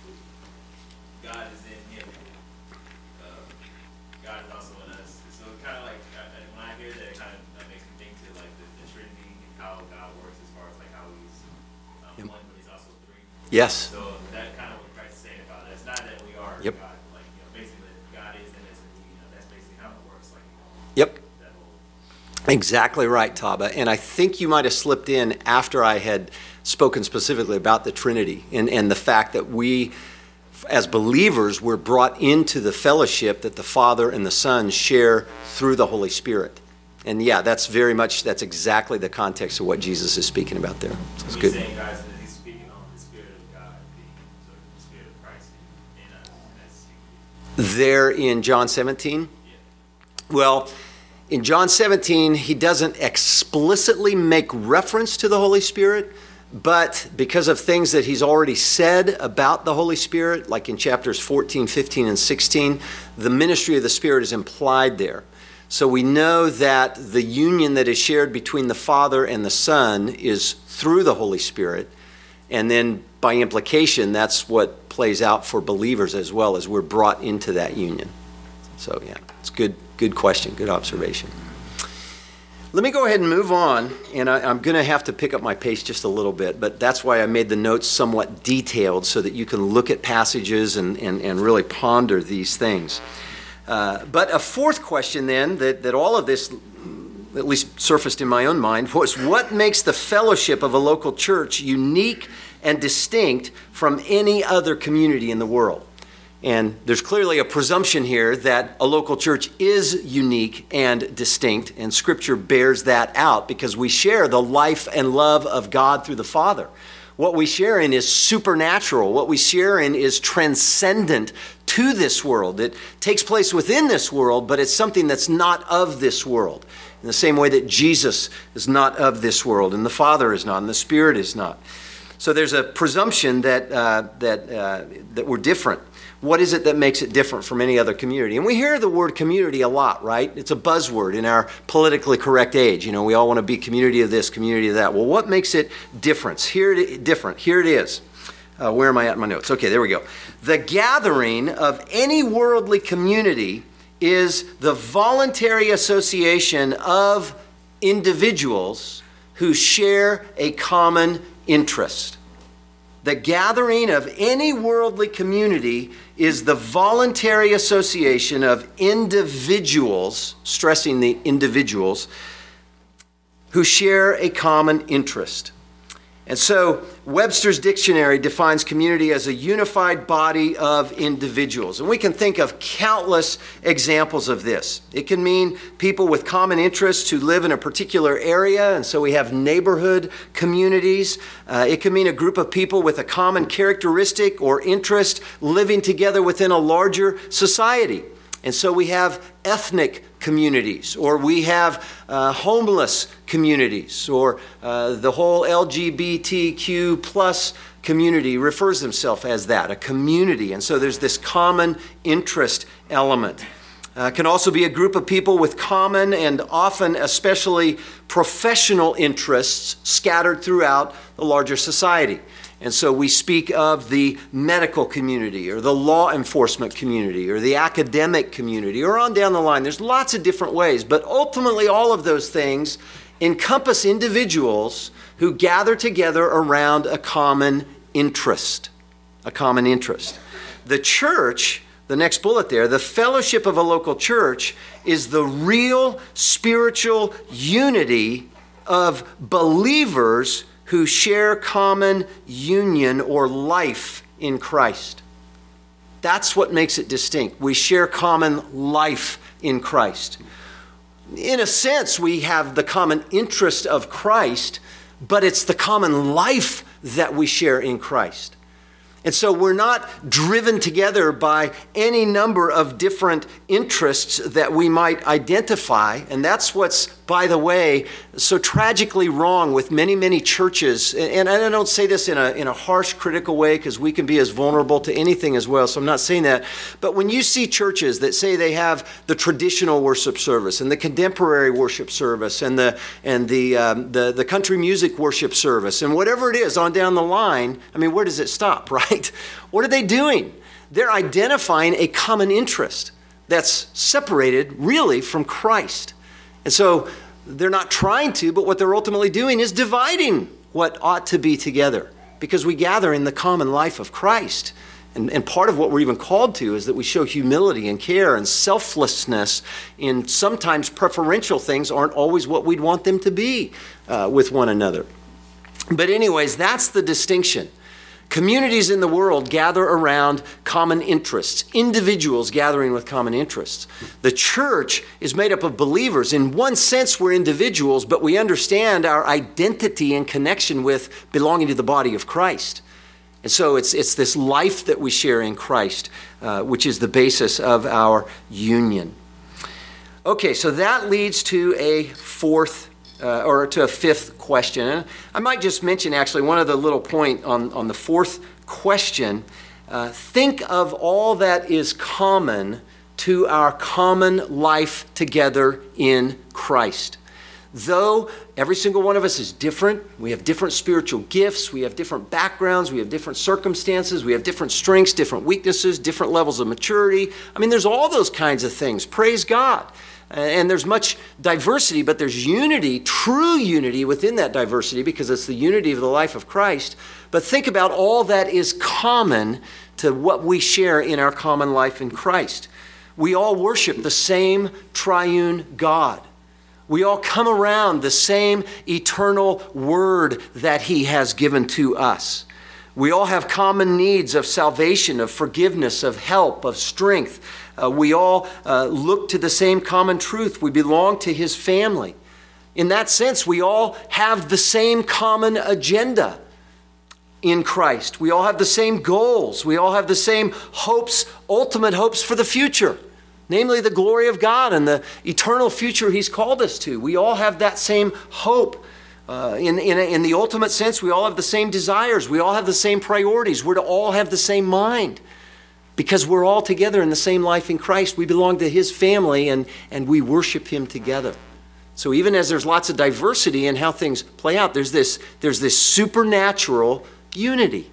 God is in him, uh, God is also in us. So kind of like uh, when I hear that, it kind of uh, makes me think to like the, the Trinity and how God works as far as like how he's um, Yep. one, but he's also three. Yes. So that kind of what Christ is saying about it. It's not that we are Yep. God, like you know, basically that God is in us, and you know that's basically how it works. Like you know, Yep. that whole. Exactly right, Taba. And I think you might have slipped in after I had spoken specifically about the Trinity and, and the fact that we, as believers, we're brought into the fellowship that the Father and the Son share through the Holy Spirit. And yeah, that's very much, that's exactly the context of what Jesus is speaking about there. So it's He's good. saying, guys, that he's speaking on the Spirit of God being sort of the Spirit of Christ in, in us. As he, There in John seventeen? yeah. Well, in John seventeen, he doesn't explicitly make reference to the Holy Spirit, but because of things that he's already said about the Holy Spirit, like in chapters fourteen, fifteen, and sixteen, the ministry of the Spirit is implied there. So we know that the union that is shared between the Father and the Son is through the Holy Spirit. And then by implication, that's what plays out for believers as well, as we're brought into that union. So yeah, it's good, good question, good observation. Let me go ahead and move on, and I, I'm going to have to pick up my pace just a little bit, but that's why I made the notes somewhat detailed so that you can look at passages and, and, and really ponder these things. Uh, but a fourth question then, that, that all of this at least surfaced in my own mind, was what makes the fellowship of a local church unique and distinct from any other community in the world? And there's clearly a presumption here that a local church is unique and distinct, and Scripture bears that out because we share the life and love of God through the Father. What we share in is supernatural. What we share in is transcendent to this world. It takes place within this world, but it's something that's not of this world. In the same way that Jesus is not of this world, and the Father is not, and the Spirit is not. So there's a presumption that uh, that uh, that we're different. What is it that makes it different from any other community? And we hear the word community a lot, right? It's a buzzword in our politically correct age. You know, we all want to be community of this, community of that. Well, what makes it different? Here it, different. Here it is. Uh, where am I at in my notes? Okay, there we go. The gathering of any worldly community is the voluntary association of individuals who share a common interest. The gathering of any worldly community is the voluntary association of individuals, stressing the individuals, who share a common interest. And so Webster's dictionary defines community as a unified body of individuals. And we can think of countless examples of this. It can mean people with common interests who live in a particular area, and so we have neighborhood communities. Uh, it can mean a group of people with a common characteristic or interest living together within a larger society. And so we have ethnic communities, or we have uh, homeless communities, or uh, the whole L G B T Q plus community refers themselves as that, a community. And so there's this common interest element. Uh, it can also be a group of people with common and often especially professional interests scattered throughout the larger society. And so we speak of the medical community or the law enforcement community or the academic community or on down the line. There's lots of different ways, but ultimately all of those things encompass individuals who gather together around a common interest, a common interest. The church, the next bullet there, the fellowship of a local church is the real spiritual unity of believers who share common union or life in Christ. That's what makes it distinct. We share common life in Christ. In a sense, we have the common interest of Christ, but it's the common life that we share in Christ. And so we're not driven together by any number of different interests that we might identify. And that's what's, by the way, so tragically wrong with many, many churches. And I don't say this in a, in a harsh, critical way, because we can be as vulnerable to anything as well. So I'm not saying that. But when you see churches that say they have the traditional worship service and the contemporary worship service and the and the um, the, the country music worship service and whatever it is on down the line, I mean, where does it stop, right? What are they doing? They're identifying a common interest that's separated really from Christ. And so they're not trying to, but what they're ultimately doing is dividing what ought to be together, because we gather in the common life of Christ. And, and part of what we're even called to is that we show humility and care and selflessness in sometimes preferential things aren't always what we'd want them to be uh, with one another. But anyways, that's the distinction. Communities in the world gather around common interests, individuals gathering with common interests. The church is made up of believers. In one sense, we're individuals, but we understand our identity and connection with belonging to the body of Christ. And so it's, it's this life that we share in Christ, uh, which is the basis of our union. Okay, so that leads to a fourth Uh, or to a fifth question. And I might just mention actually one other little point on, on the fourth question. Uh, think of all that is common to our common life together in Christ. Though every single one of us is different, we have different spiritual gifts, we have different backgrounds, we have different circumstances, we have different strengths, different weaknesses, different levels of maturity. I mean, there's all those kinds of things. Praise God. And there's much diversity, but there's unity, true unity within that diversity, because it's the unity of the life of Christ. But think about all that is common to what we share in our common life in Christ. We all worship the same triune God. We all come around the same eternal word that he has given to us. We all have common needs of salvation, of forgiveness, of help, of strength. Uh, we all uh, look to the same common truth. We belong to his family. In that sense, we all have the same common agenda. in Christ. We all have the same goals. We all have the same hopes, ultimate hopes for the future, namely the glory of God and the eternal future He's called us to. We all have that same hope. Uh, in, in, in the ultimate sense, we all have the same desires. We all have the same priorities. We're to all have the same mind because we're all together in the same life in Christ. We belong to His family, and, and we worship Him together. So even as there's lots of diversity in how things play out, there's this, there's this supernatural unity.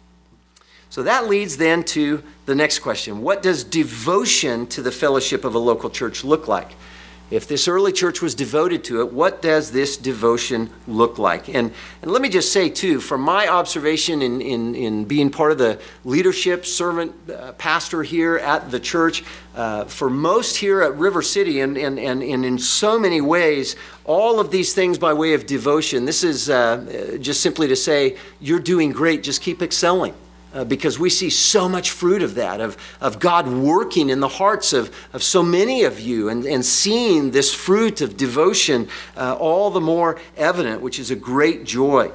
So that leads then to the next question. What does devotion to the fellowship of a local church look like? If this early church was devoted to it, what does this devotion look like? And, and let me just say, too, from my observation in, in, in being part of the leadership, servant, uh, pastor here at the church, uh, for most here at River City, and, and, and, and in so many ways, all of these things by way of devotion, this is uh, just simply to say, you're doing great, just keep excelling. Uh, because we see so much fruit of that, of, of God working in the hearts of, of so many of you, and, and seeing this fruit of devotion uh, all the more evident, which is a great joy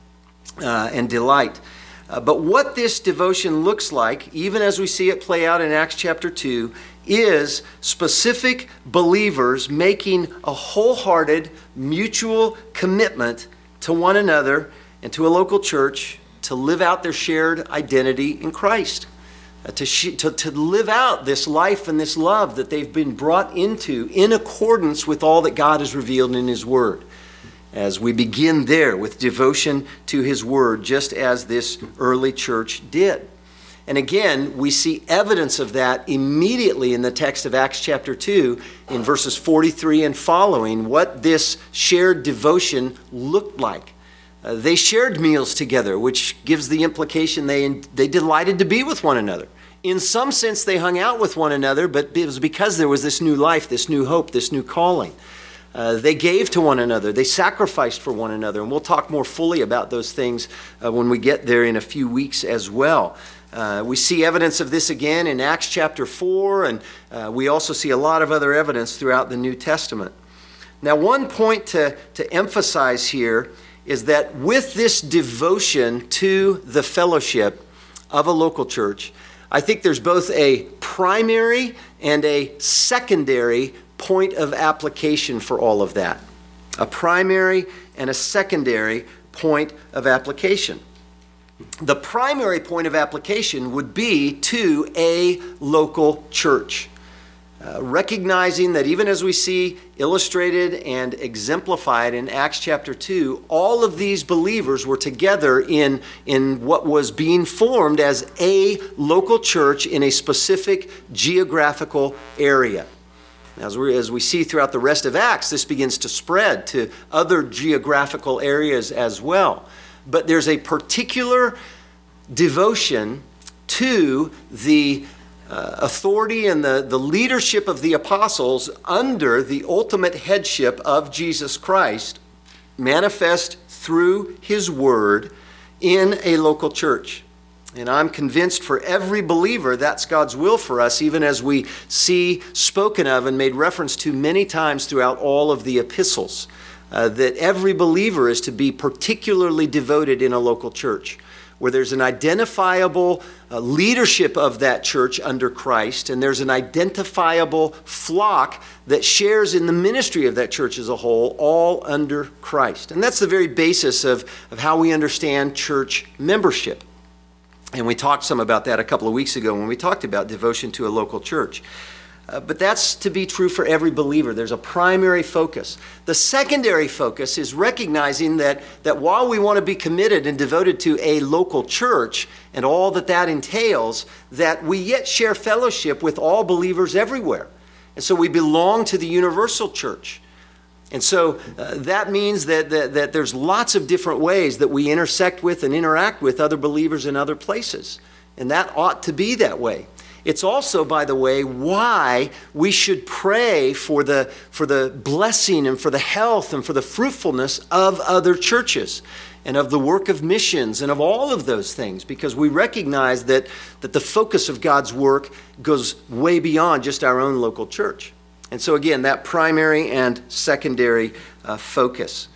uh, and delight. Uh, but what this devotion looks like, even as we see it play out in Acts chapter two, is specific believers making a wholehearted, mutual commitment to one another and to a local church to live out their shared identity in Christ, uh, to, sh- to, to live out this life and this love that they've been brought into in accordance with all that God has revealed in His Word. As we begin there with devotion to His Word, just as this early church did. And again, we see evidence of that immediately in the text of Acts chapter two, in verses forty-three and following, what this shared devotion looked like. Uh, they shared meals together, which gives the implication they, they delighted to be with one another. In some sense, they hung out with one another, but it was because there was this new life, this new hope, this new calling. Uh, they gave to one another. They sacrificed for one another. And we'll talk more fully about those things uh, when we get there in a few weeks as well. Uh, we see evidence of this again in Acts chapter four, and uh, we also see a lot of other evidence throughout the New Testament. Now, one point to, to emphasize here is that with this devotion to the fellowship of a local church, I think there's both a primary and a secondary point of application for all of that. A primary and a secondary point of application. The primary point of application would be to a local church. Uh, recognizing that even as we see illustrated and exemplified in Acts chapter two, all of these believers were together in, in what was being formed as a local church in a specific geographical area. As we, as we see throughout the rest of Acts, this begins to spread to other geographical areas as well. But there's a particular devotion to the Uh, authority and the, the leadership of the apostles under the ultimate headship of Jesus Christ, manifest through His Word in a local church. And I'm convinced for every believer that's God's will for us, even as we see spoken of and made reference to many times throughout all of the epistles, uh, that every believer is to be particularly devoted in a local church, where there's an identifiable uh, leadership of that church under Christ, and there's an identifiable flock that shares in the ministry of that church as a whole, all under Christ. And that's the very basis of, of how we understand church membership. And we talked some about that a couple of weeks ago when we talked about devotion to a local church. Uh, but that's to be true for every believer. There's a primary focus. The secondary focus is recognizing that, that while we want to be committed and devoted to a local church and all that that entails, that we yet share fellowship with all believers everywhere. And so we belong to the universal church. And so uh, that means that, that, that there's lots of different ways that we intersect with and interact with other believers in other places. And that ought to be that way. It's also, by the way, why we should pray for the, for the blessing and for the health and for the fruitfulness of other churches and of the work of missions and of all of those things, because we recognize that, that the focus of God's work goes way beyond just our own local church. And so again, that primary and secondary uh, focus.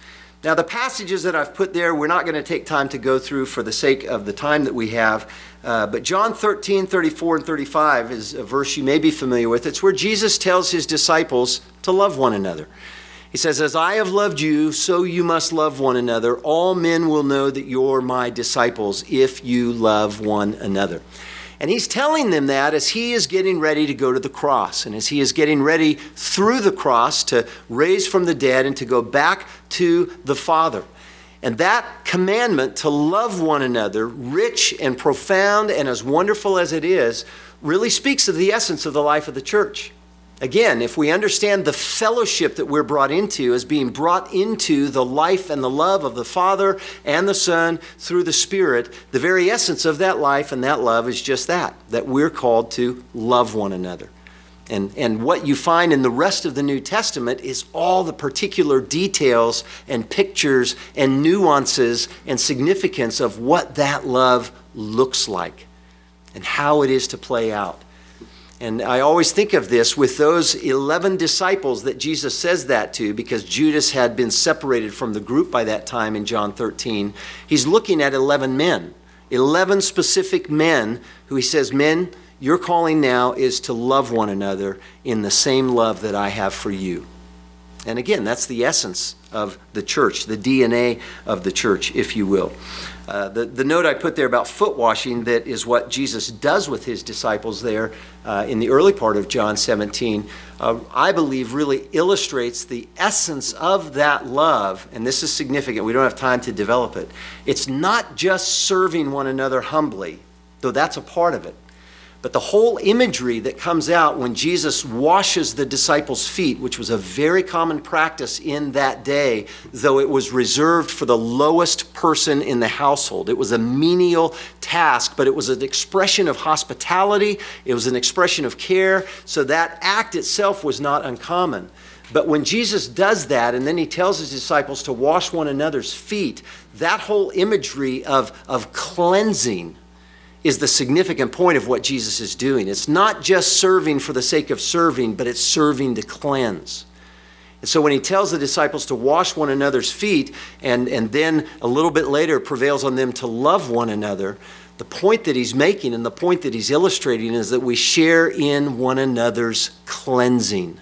Now, the passages that I've put there, we're not going to take time to go through for the sake of the time that we have. Uh, but John thirteen, thirty-four, and thirty-five is a verse you may be familiar with. It's where Jesus tells his disciples to love one another. He says, as I have loved you, so you must love one another. All men will know that you're my disciples if you love one another. And he's telling them that as he is getting ready to go to the cross, and as he is getting ready through the cross to raise from the dead and to go back to the Father. And that commandment to love one another, rich and profound and as wonderful as it is, really speaks of the essence of the life of the church. Again, if we understand the fellowship that we're brought into as being brought into the life and the love of the Father and the Son through the Spirit, the very essence of that life and that love is just that, that we're called to love one another. And, and what you find in the rest of the New Testament is all the particular details and pictures and nuances and significance of what that love looks like and how it is to play out. And I always think of this with those eleven disciples that Jesus says that to, because Judas had been separated from the group by that time in John thirteen. He's looking at eleven men, eleven specific men who he says, men, your calling now is to love one another in the same love that I have for you. And again, that's the essence of the church, the D N A of the church, if you will. Uh, the, the note I put there about foot washing, that is what Jesus does with his disciples there uh, in the early part of John seventeen, uh, I believe really illustrates the essence of that love. And this is significant. We don't have time to develop it. It's not just serving one another humbly, though that's a part of it. But the whole imagery that comes out when Jesus washes the disciples' feet, which was a very common practice in that day, though it was reserved for the lowest person in the household. It was a menial task, but it was an expression of hospitality. It was an expression of care. So that act itself was not uncommon. But when Jesus does that, and then he tells his disciples to wash one another's feet, that whole imagery of, of cleansing is the significant point of what Jesus is doing. It's not just serving for the sake of serving, but it's serving to cleanse. And so when he tells the disciples to wash one another's feet, and, and then a little bit later prevails on them to love one another, the point that he's making and the point that he's illustrating is that we share in one another's cleansing.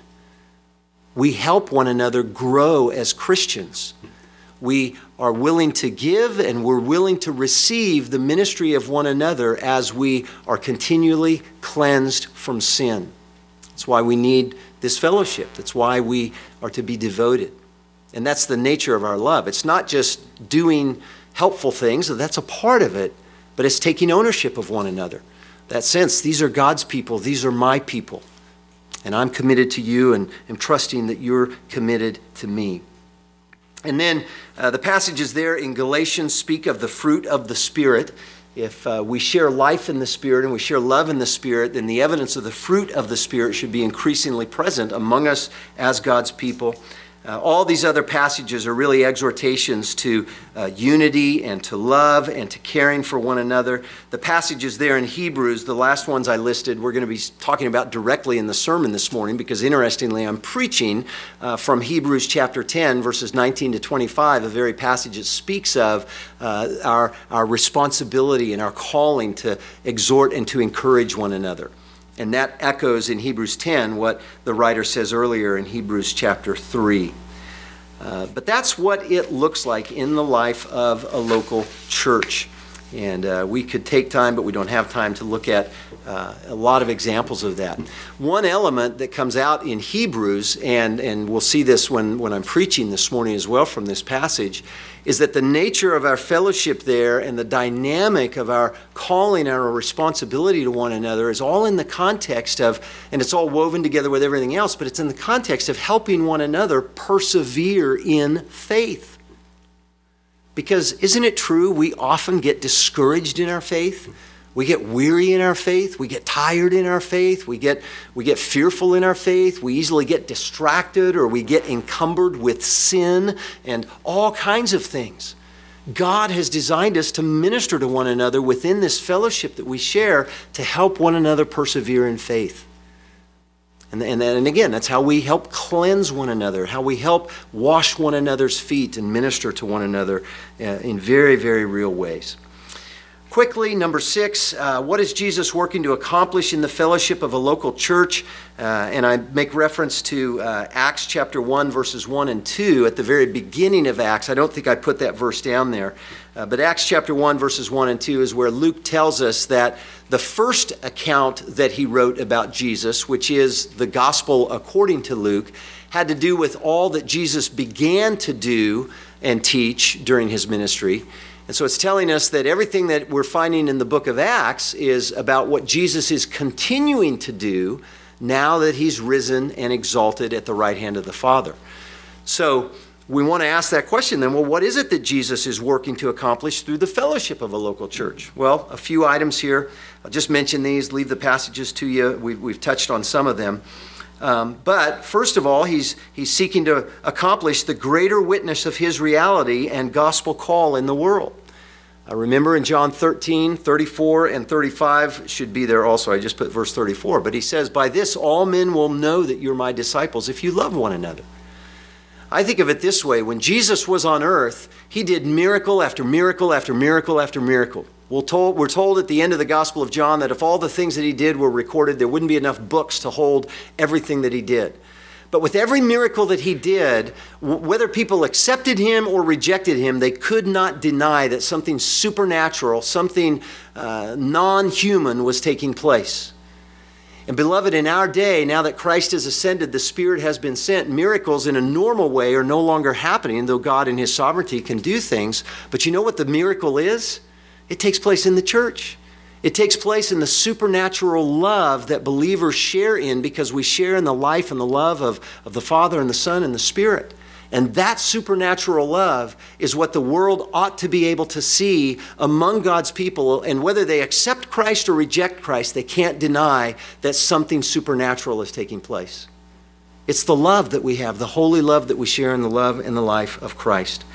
We help one another grow as Christians. We are willing to give and we're willing to receive the ministry of one another as we are continually cleansed from sin. That's why we need this fellowship. That's why we are to be devoted. And that's the nature of our love. It's not just doing helpful things, that's a part of it, but it's taking ownership of one another. That sense, these are God's people, these are my people. And I'm committed to you and am trusting that you're committed to me. And then uh, the passages there in Galatians speak of the fruit of the Spirit. If uh, we share life in the Spirit and we share love in the Spirit, then the evidence of the fruit of the Spirit should be increasingly present among us as God's people. Uh, all these other passages are really exhortations to uh, unity and to love and to caring for one another. The passages there in Hebrews, the last ones I listed, we're going to be talking about directly in the sermon this morning because, interestingly, I'm preaching uh, from Hebrews chapter ten, verses nineteen to twenty-five, a very passage that speaks of uh, our, our responsibility and our calling to exhort and to encourage one another. And that echoes in Hebrews ten what the writer says earlier in Hebrews chapter three. Uh, but that's what it looks like in the life of a local church. And uh, we could take time, but we don't have time to look at uh, a lot of examples of that. One element that comes out in Hebrews, and, and we'll see this when, when I'm preaching this morning as well from this passage, is that the nature of our fellowship there and the dynamic of our calling and our responsibility to one another is all in the context of, and it's all woven together with everything else, but it's in the context of helping one another persevere in faith. Because isn't it true we often get discouraged in our faith? We get weary in our faith. We get tired in our faith. We get, we get fearful in our faith. We easily get distracted or we get encumbered with sin and all kinds of things. God has designed us to minister to one another within this fellowship that we share to help one another persevere in faith. And, and, and again, that's how we help cleanse one another, how we help wash one another's feet and minister to one another uh, in very, very real ways. Quickly, number six, uh, what is Jesus working to accomplish in the fellowship of a local church? Uh, and I make reference to uh, Acts chapter one, verses one and two at the very beginning of Acts. I don't think I put that verse down there. Uh, but Acts chapter one, verses one and two is where Luke tells us that the first account that he wrote about Jesus, which is the gospel according to Luke, had to do with all that Jesus began to do and teach during his ministry. And so it's telling us that everything that we're finding in the book of Acts is about what Jesus is continuing to do now that he's risen and exalted at the right hand of the Father. So we want to ask that question then, well, what is it that Jesus is working to accomplish through the fellowship of a local church? Well, a few items here. I'll just mention these, leave the passages to you. We've, we've touched on some of them. Um, but first of all, he's, he's seeking to accomplish the greater witness of his reality and gospel call in the world. Uh, remember in John thirteen, thirty-four, and thirty-five, should be there also. I just put verse thirty-four. But he says, by this all men will know that you're my disciples if you love one another. I think of it this way. When Jesus was on earth, he did miracle after miracle after miracle after miracle. We're told, we're told at the end of the Gospel of John that if all the things that he did were recorded, there wouldn't be enough books to hold everything that he did. But with every miracle that he did, whether people accepted him or rejected him, they could not deny that something supernatural, something uh, non-human was taking place. And beloved, in our day, now that Christ has ascended, the Spirit has been sent, miracles in a normal way are no longer happening, though God in his sovereignty can do things. But you know what the miracle is? It takes place in the church. It takes place in the supernatural love that believers share in because we share in the life and the love of, of the Father and the Son and the Spirit. And that supernatural love is what the world ought to be able to see among God's people. And whether they accept Christ or reject Christ, they can't deny that something supernatural is taking place. It's the love that we have, the holy love that we share in the love and the life of Christ.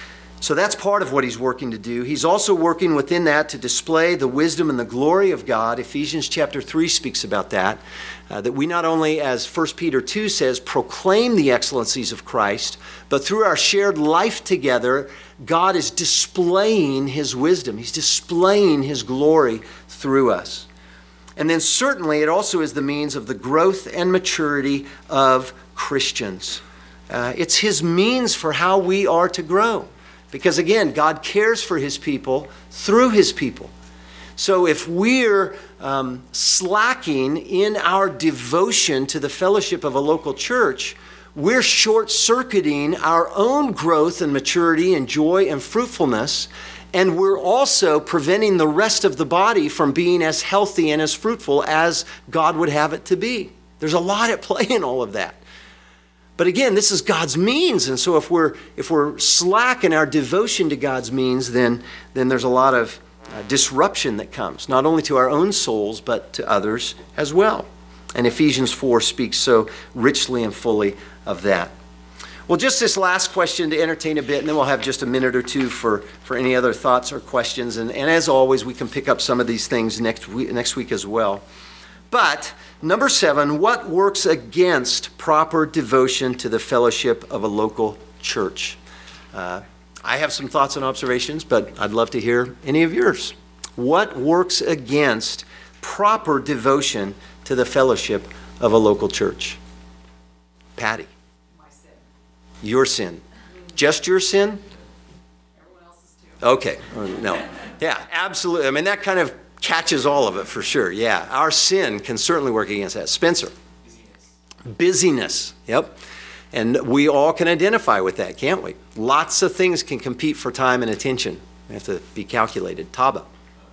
So that's part of what he's working to do. He's also working within that to display the wisdom and the glory of God. Ephesians chapter three speaks about that. Uh, that we not only, as First Peter two says, proclaim the excellencies of Christ, but through our shared life together, God is displaying his wisdom. He's displaying his glory through us. And then certainly it also is the means of the growth and maturity of Christians. Uh, it's his means for how we are to grow. Because again, God cares for his people through his people. So if we're um, slacking in our devotion to the fellowship of a local church, we're short-circuiting our own growth and maturity and joy and fruitfulness, and we're also preventing the rest of the body from being as healthy and as fruitful as God would have it to be. There's a lot at play in all of that. But again, this is God's means, and so if we're if we're slack in our devotion to God's means, then then there's a lot of uh, disruption that comes, not only to our own souls, but to others as well. And Ephesians four speaks so richly and fully of that. Well, just this last question to entertain a bit, and then we'll have just a minute or two for, for any other thoughts or questions. And, and as always, we can pick up some of these things next week, next week as well. But number seven, what works against proper devotion to the fellowship of a local church? Uh, I have some thoughts and observations, but I'd love to hear any of yours. What works against proper devotion to the fellowship of a local church? Patty. My sin. Your sin. Just your sin? Everyone else's too. Okay. No. Yeah, absolutely. I mean, that kind of catches all of it for sure. Yeah, our sin can certainly work against that. Spencer. Busyness. Busyness. Yep. And we all can identify with that, can't we? Lots of things can compete for time and attention. We have to be calculated. Taba.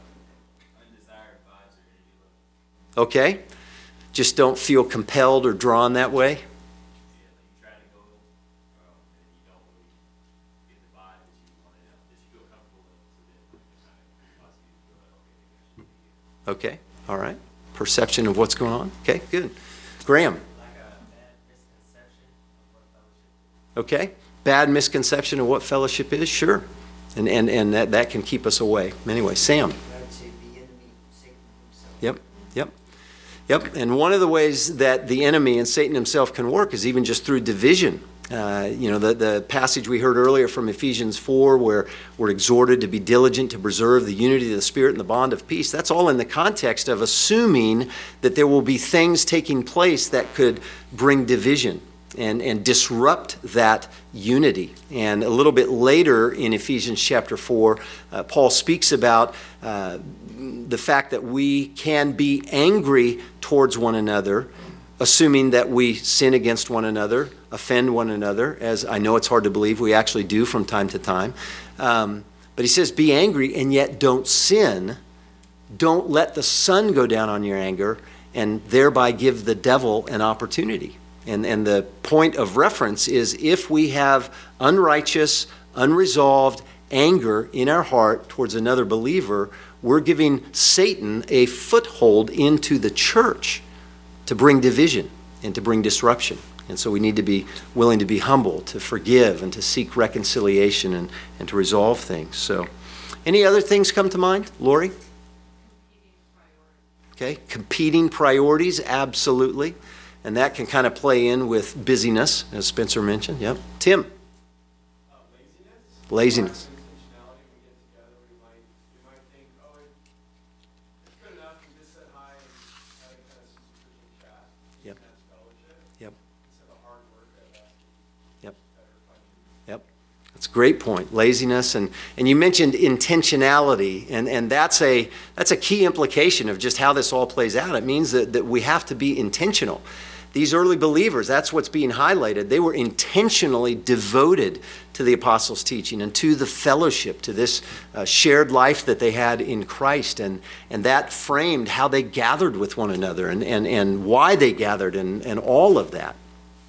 Undesired vibes are going to be low. Okay. Just don't feel compelled or drawn that way. Yeah, like you try to go, um, and you don't really get the vibe that you want to, that you feel comfortable with, so then it kind of causes you to feel like, okay, maybe I should be here. Okay. All right. Perception of what's going on. Okay, good. Graham. Like a bad misconception of what fellowship is. Okay. Bad misconception of what fellowship is? Sure. And and, and that, that can keep us away. Anyway, Sam. I would say the enemy, Satan himself. Yep. Yep. Yep, and one of the ways that the enemy and Satan himself can work is even just through division. Uh, you know, the, the passage we heard earlier from Ephesians four, where we're exhorted to be diligent to preserve the unity of the Spirit and the bond of peace, that's all in the context of assuming that there will be things taking place that could bring division and, and disrupt that unity. And a little bit later in Ephesians chapter four, uh, Paul speaks about uh, the fact that we can be angry towards one another, assuming that we sin against one another, offend one another, as I know it's hard to believe we actually do from time to time. Um, but he says, be angry and yet don't sin. Don't let the sun go down on your anger and thereby give the devil an opportunity. And, and the point of reference is if we have unrighteous, unresolved anger in our heart towards another believer, we're giving Satan a foothold into the church to bring division and to bring disruption. And so we need to be willing to be humble, to forgive, and to seek reconciliation and, and to resolve things. So, any other things come to mind? Lori? Okay, competing priorities, absolutely. And that can kind of play in with busyness, as Spencer mentioned. Yep. Tim? Uh, laziness. Laziness. Intentionality, we get together, we might, we might think, oh, it, it's good enough, we just said hi and had a kind of superficial chat. Yep. That's fellowship. Yep. Instead of hard work of asking Yep. better questions. Yep. That's a great point. Laziness, and, and you mentioned intentionality, and, and that's a that's a key implication of just how this all plays out. It means that, that we have to be intentional. These early believers, that's what's being highlighted. They were intentionally devoted to the apostles' teaching and to the fellowship, to this uh, shared life that they had in Christ. And, and that framed how they gathered with one another and, and, and why they gathered and, and all of that.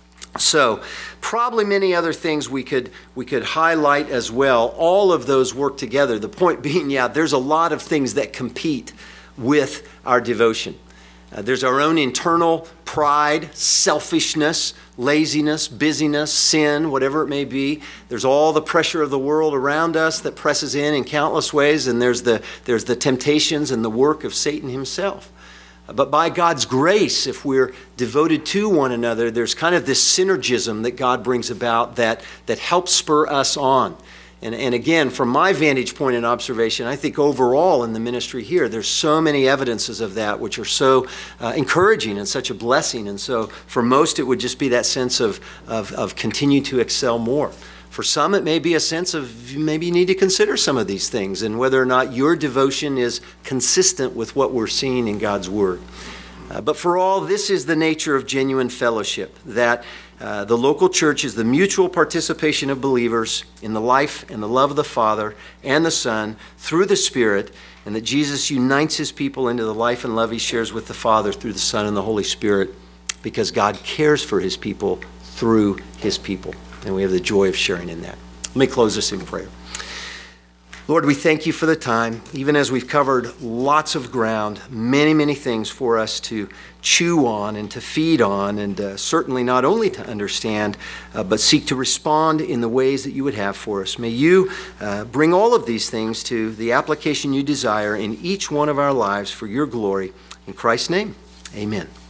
So probably many other things we could we could highlight as well. All of those work together. The point being, yeah, there's a lot of things that compete with our devotion. Uh, there's our own internal pride, selfishness, laziness, busyness, sin, whatever it may be. There's all the pressure of the world around us that presses in in countless ways, and there's the there's the temptations and the work of Satan himself. But by God's grace, if we're devoted to one another, there's kind of this synergism that God brings about that, that helps spur us on. And, and again, from my vantage point and observation, I think overall in the ministry here, there's so many evidences of that which are so uh, encouraging and such a blessing. And so for most, it would just be that sense of, of, of continue to excel more. For some, it may be a sense of maybe you need to consider some of these things and whether or not your devotion is consistent with what we're seeing in God's Word. Uh, but for all, this is the nature of genuine fellowship, that uh, the local church is the mutual participation of believers in the life and the love of the Father and the Son through the Spirit, and that Jesus unites his people into the life and love he shares with the Father through the Son and the Holy Spirit, because God cares for his people through his people. And we have the joy of sharing in that. Let me close this in prayer. Lord, we thank you for the time, even as we've covered lots of ground, many, many things for us to chew on and to feed on, and uh, certainly not only to understand, uh, but seek to respond in the ways that you would have for us. May you uh, bring all of these things to the application you desire in each one of our lives for your glory. In Christ's name, amen.